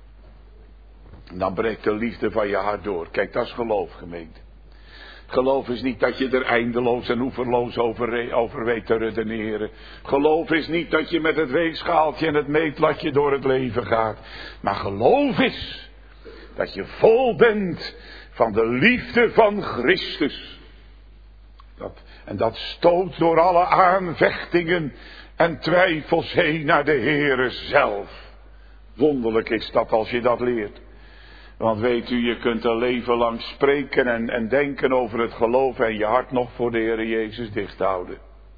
Dan breekt de liefde van je hart door. Kijk, dat is geloof, gemeente. Geloof is niet dat je er eindeloos en oeverloos over, over weet te redeneren. Geloof is niet dat je met het weegschaaltje en het meetlatje door het leven gaat. Maar geloof is dat je vol bent van de liefde van Christus. Dat, en dat stoot door alle aanvechtingen en twijfels heen naar de Heere zelf. Wonderlijk is dat als je dat leert. Want weet u, je kunt een leven lang spreken en, en denken over het geloof en je hart nog voor de Heere Jezus dicht houden.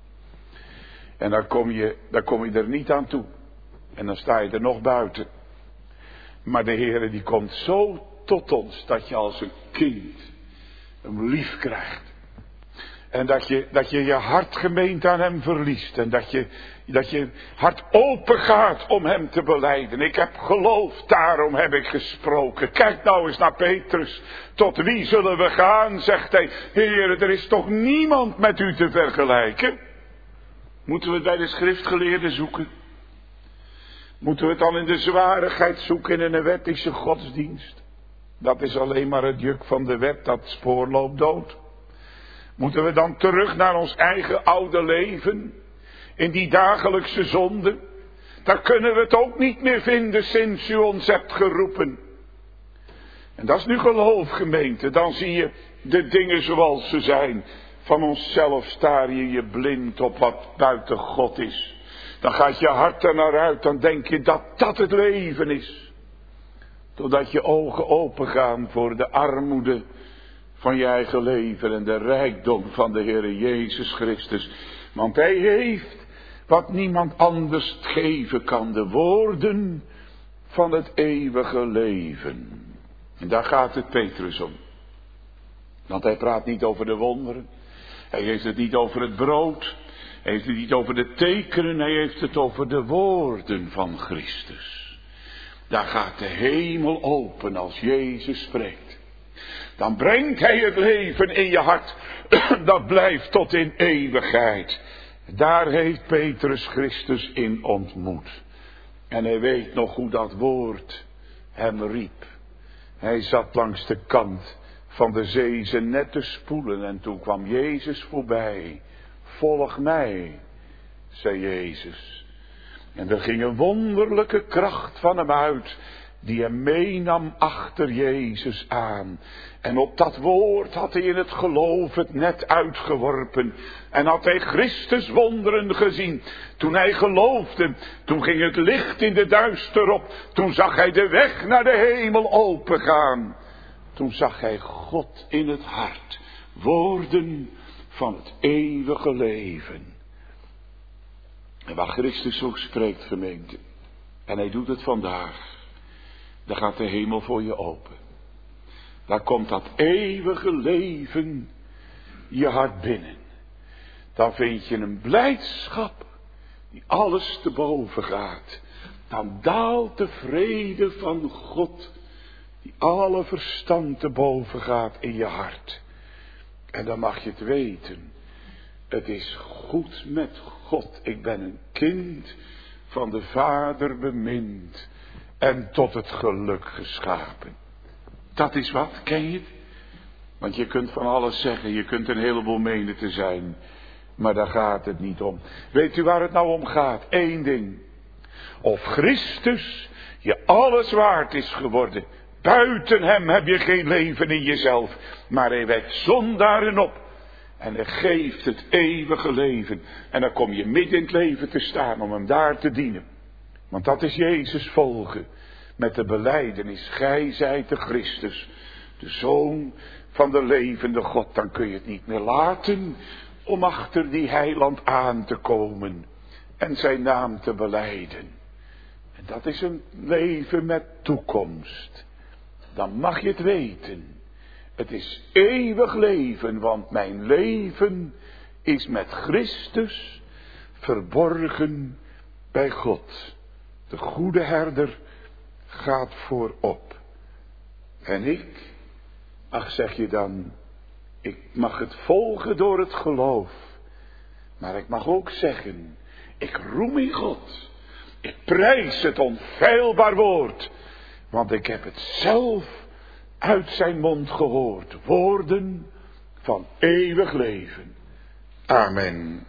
En dan kom je, dan kom je er niet aan toe. En dan sta je er nog buiten. Maar de Heere die komt zo tot ons dat je als een kind hem lief krijgt. En dat je, dat je je hart gemeend aan hem verliest. En dat je, dat je hart open gaat om hem te belijden. Ik heb geloof, daarom heb ik gesproken. Kijk nou eens naar Petrus. Tot wie zullen we gaan, zegt hij. Heere, er is toch niemand met u te vergelijken? Moeten we het bij de schriftgeleerden zoeken? Moeten we het dan in de zwarigheid zoeken in een wettische godsdienst? Dat is alleen maar het juk van de wet, dat spoor loopt dood. Moeten we dan terug naar ons eigen oude leven? In die dagelijkse zonde? Daar kunnen we het ook niet meer vinden sinds u ons hebt geroepen. En dat is nu geloof, gemeente. Dan zie je de dingen zoals ze zijn. Van onszelf staar je je blind op wat buiten God is. Dan gaat je hart er naar uit. Dan denk je dat dat het leven is. Totdat je ogen open gaan voor de armoede van je eigen leven en de rijkdom van de Heere Jezus Christus. Want hij heeft wat niemand anders geven kan. De woorden van het eeuwige leven. En daar gaat het Petrus om. Want hij praat niet over de wonderen. Hij heeft het niet over het brood. Hij heeft het niet over de tekenen. Hij heeft het over de woorden van Christus. Daar gaat de hemel open als Jezus spreekt. Dan brengt hij het leven in je hart. Dat blijft tot in eeuwigheid. Daar heeft Petrus Christus in ontmoet. En hij weet nog hoe dat woord hem riep. Hij zat langs de kant van de zee zijn net te spoelen. En toen kwam Jezus voorbij. Volg mij, zei Jezus. En er ging een wonderlijke kracht van hem uit, die hem meenam achter Jezus aan. En op dat woord had hij in het geloof het net uitgeworpen. En had hij Christus wonderen gezien. Toen hij geloofde, toen ging het licht in de duister op. Toen zag hij de weg naar de hemel opengaan. Toen zag hij God in het hart. Woorden van het eeuwige leven. En waar Christus ook spreekt, gemeente. En hij doet het vandaag. Dan gaat de hemel voor je open. Daar komt dat eeuwige leven je hart binnen. Dan vind je een blijdschap die alles te boven gaat. Dan daalt de vrede van God die alle verstand te boven gaat in je hart. En dan mag je het weten. Het is goed met God. Ik ben een kind van de Vader bemind. En tot het geluk geschapen. Dat is wat, ken je het? Want je kunt van alles zeggen, je kunt een heleboel menen te zijn. Maar daar gaat het niet om. Weet u waar het nou om gaat? Eén ding. Of Christus je alles waard is geworden. Buiten hem heb je geen leven in jezelf. Maar hij wekt zondaren op. En hij geeft het eeuwige leven. En dan kom je midden in het leven te staan om hem daar te dienen. Want dat is Jezus volgen. Met de belijdenis, gij zijt de Christus, de Zoon van de levende God. Dan kun je het niet meer laten om achter die heiland aan te komen en zijn naam te belijden. En dat is een leven met toekomst. Dan mag je het weten. Het is eeuwig leven, want mijn leven is met Christus verborgen bij God. De goede herder gaat voorop. En ik, ach zeg je dan, ik mag het volgen door het geloof. Maar ik mag ook zeggen, ik roem in God. Ik prijs het onfeilbaar woord. Want ik heb het zelf uit zijn mond gehoord. Woorden van eeuwig leven. Amen.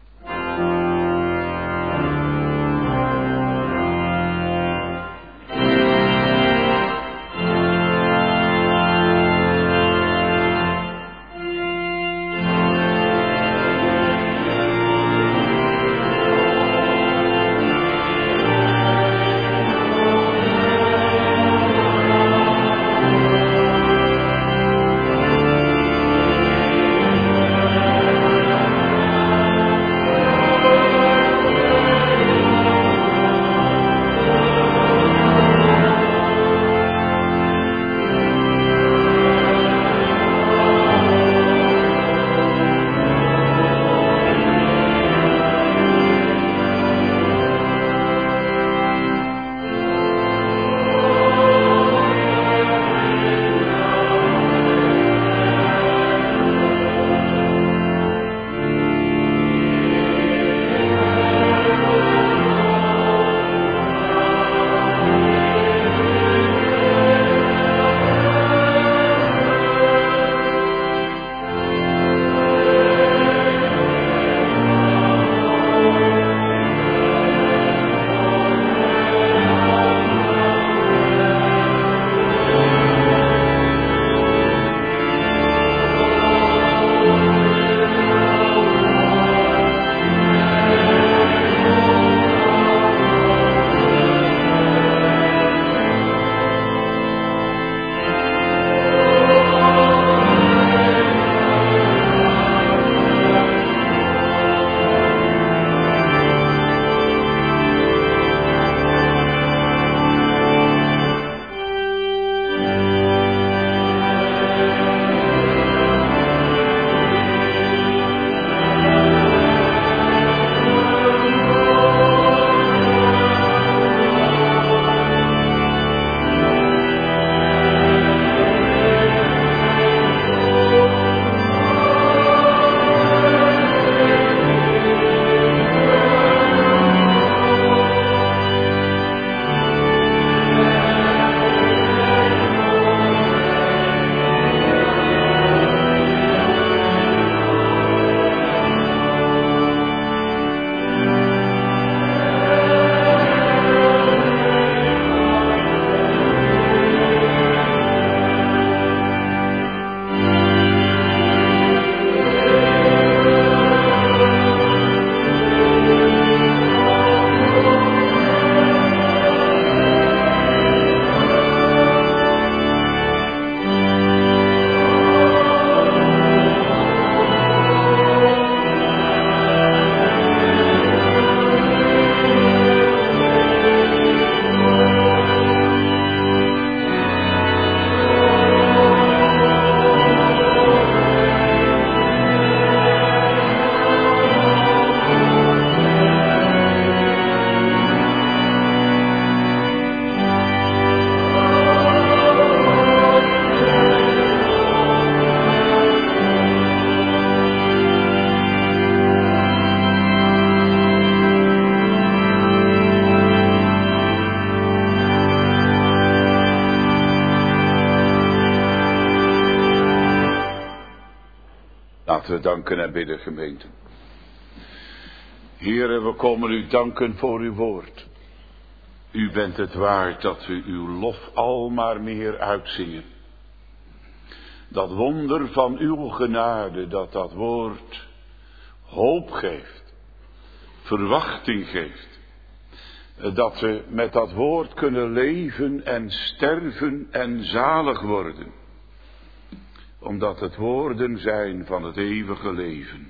Laten we danken en bidden, gemeente. Heere, we komen u danken voor uw woord. U bent het waard dat we uw lof al maar meer uitzingen. Dat wonder van uw genade, dat dat woord hoop geeft, verwachting geeft. Dat we met dat woord kunnen leven en sterven en zalig worden. Omdat het woorden zijn van het eeuwige leven.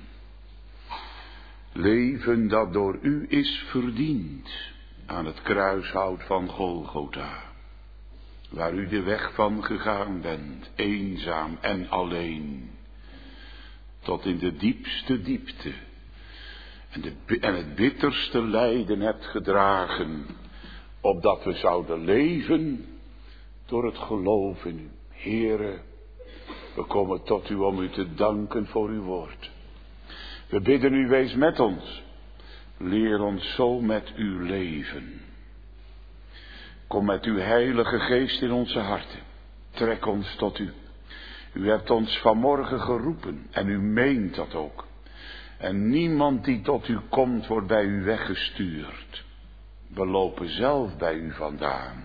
Leven dat door u is verdiend aan het kruishout van Golgotha. Waar u de weg van gegaan bent, eenzaam en alleen. Tot in de diepste diepte. En, de, en het bitterste lijden hebt gedragen, opdat we zouden leven door het geloof in u. Heere, we komen tot u om u te danken voor uw woord. We bidden u, wees met ons. Leer ons zo met u leven. Kom met uw heilige geest in onze harten. Trek ons tot u. U hebt ons vanmorgen geroepen en u meent dat ook. En niemand die tot u komt wordt bij u weggestuurd. We lopen zelf bij u vandaan.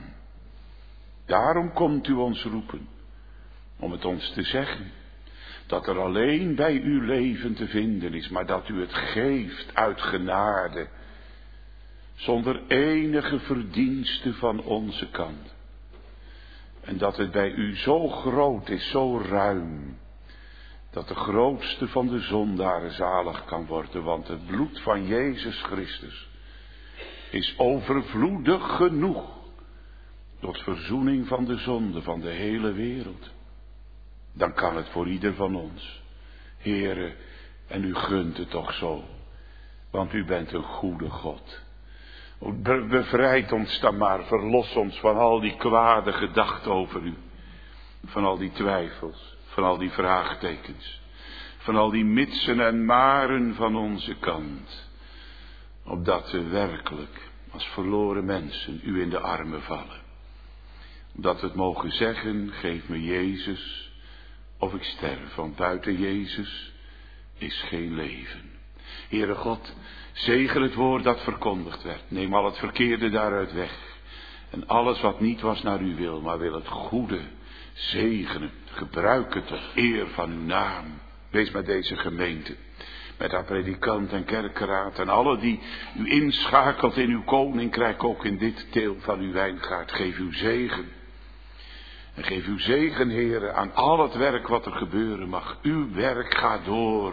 Daarom komt u ons roepen. Om het ons te zeggen. Dat er alleen bij u leven te vinden is. Maar dat u het geeft uit genade. Zonder enige verdienste van onze kant. En dat het bij u zo groot is, zo ruim. Dat de grootste van de zondaren zalig kan worden. Want het bloed van Jezus Christus is overvloedig genoeg. Tot verzoening van de zonde van de hele wereld. Dan kan het voor ieder van ons. Heere, en u gunt het toch zo. Want u bent een goede God. Be- bevrijd ons dan maar, verlos ons van al die kwade gedachten over u. Van al die twijfels, van al die vraagtekens. Van al die mitsen en maren van onze kant. Opdat we werkelijk als verloren mensen u in de armen vallen. Opdat we het mogen zeggen, geef me Jezus of ik sterf, want buiten Jezus is geen leven. Heere God, zegen het woord dat verkondigd werd. Neem al het verkeerde daaruit weg. En alles wat niet was naar uw wil, maar wil het goede zegenen. Gebruik het tot eer van uw naam. Wees met deze gemeente. Met haar predikant en kerkraad en alle die u inschakelt in uw koninkrijk, ook in dit deel van uw wijngaard. Geef uw zegen. En geef uw zegen, Heere, aan al het werk wat er gebeuren mag. Uw werk gaat door.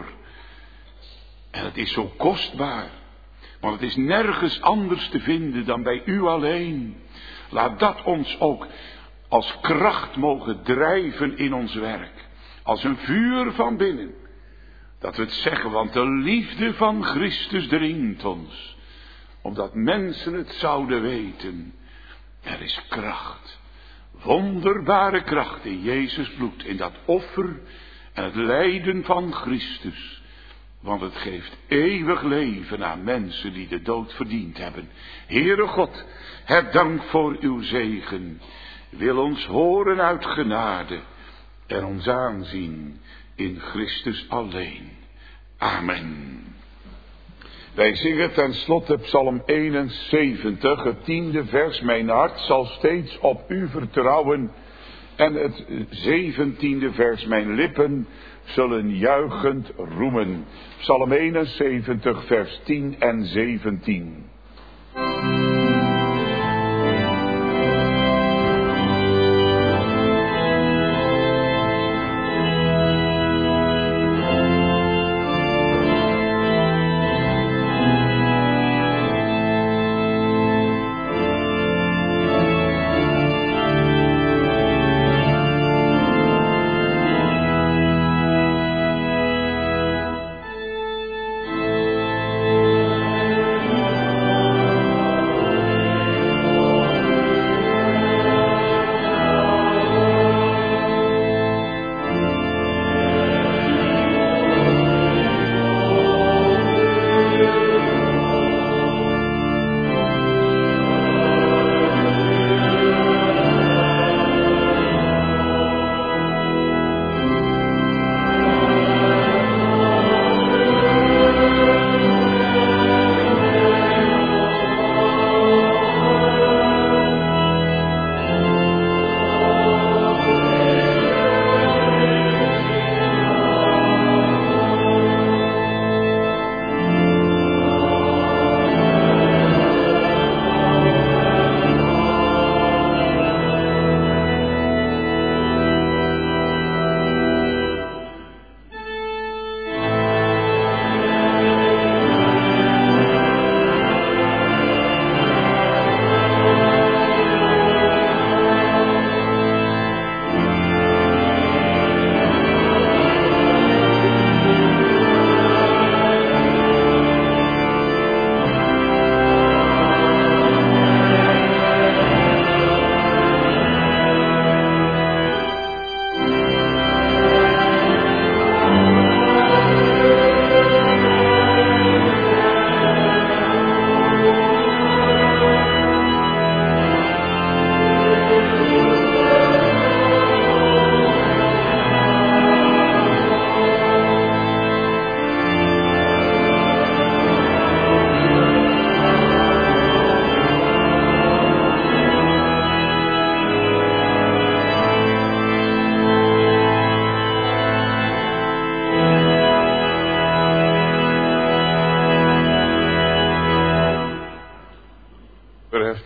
En het is zo kostbaar. Want het is nergens anders te vinden dan bij u alleen. Laat dat ons ook als kracht mogen drijven in ons werk. Als een vuur van binnen. Dat we het zeggen, want de liefde van Christus dringt ons. Opdat mensen het zouden weten. Er is kracht. Wonderbare kracht in Jezus bloed. In dat offer en het lijden van Christus. Want het geeft eeuwig leven aan mensen die de dood verdiend hebben. Heere God, heb dank voor uw zegen. Wil ons horen uit genade. En ons aanzien in Christus alleen. Amen. Wij zingen ten slotte Psalm eenenzeventig, het tiende vers. Mijn hart zal steeds op u vertrouwen. En het zeventiende vers. Mijn lippen zullen juichend roemen. Psalm eenenzeventig, vers tien en zeventien.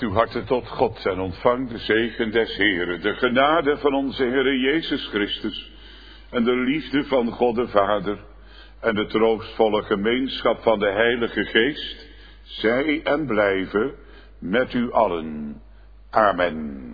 uw harten tot God en ontvang de zegen des Heeren, de genade van onze Heere Jezus Christus en de liefde van God de Vader en de troostvolle gemeenschap van de Heilige Geest, zij en blijven met u allen. Amen.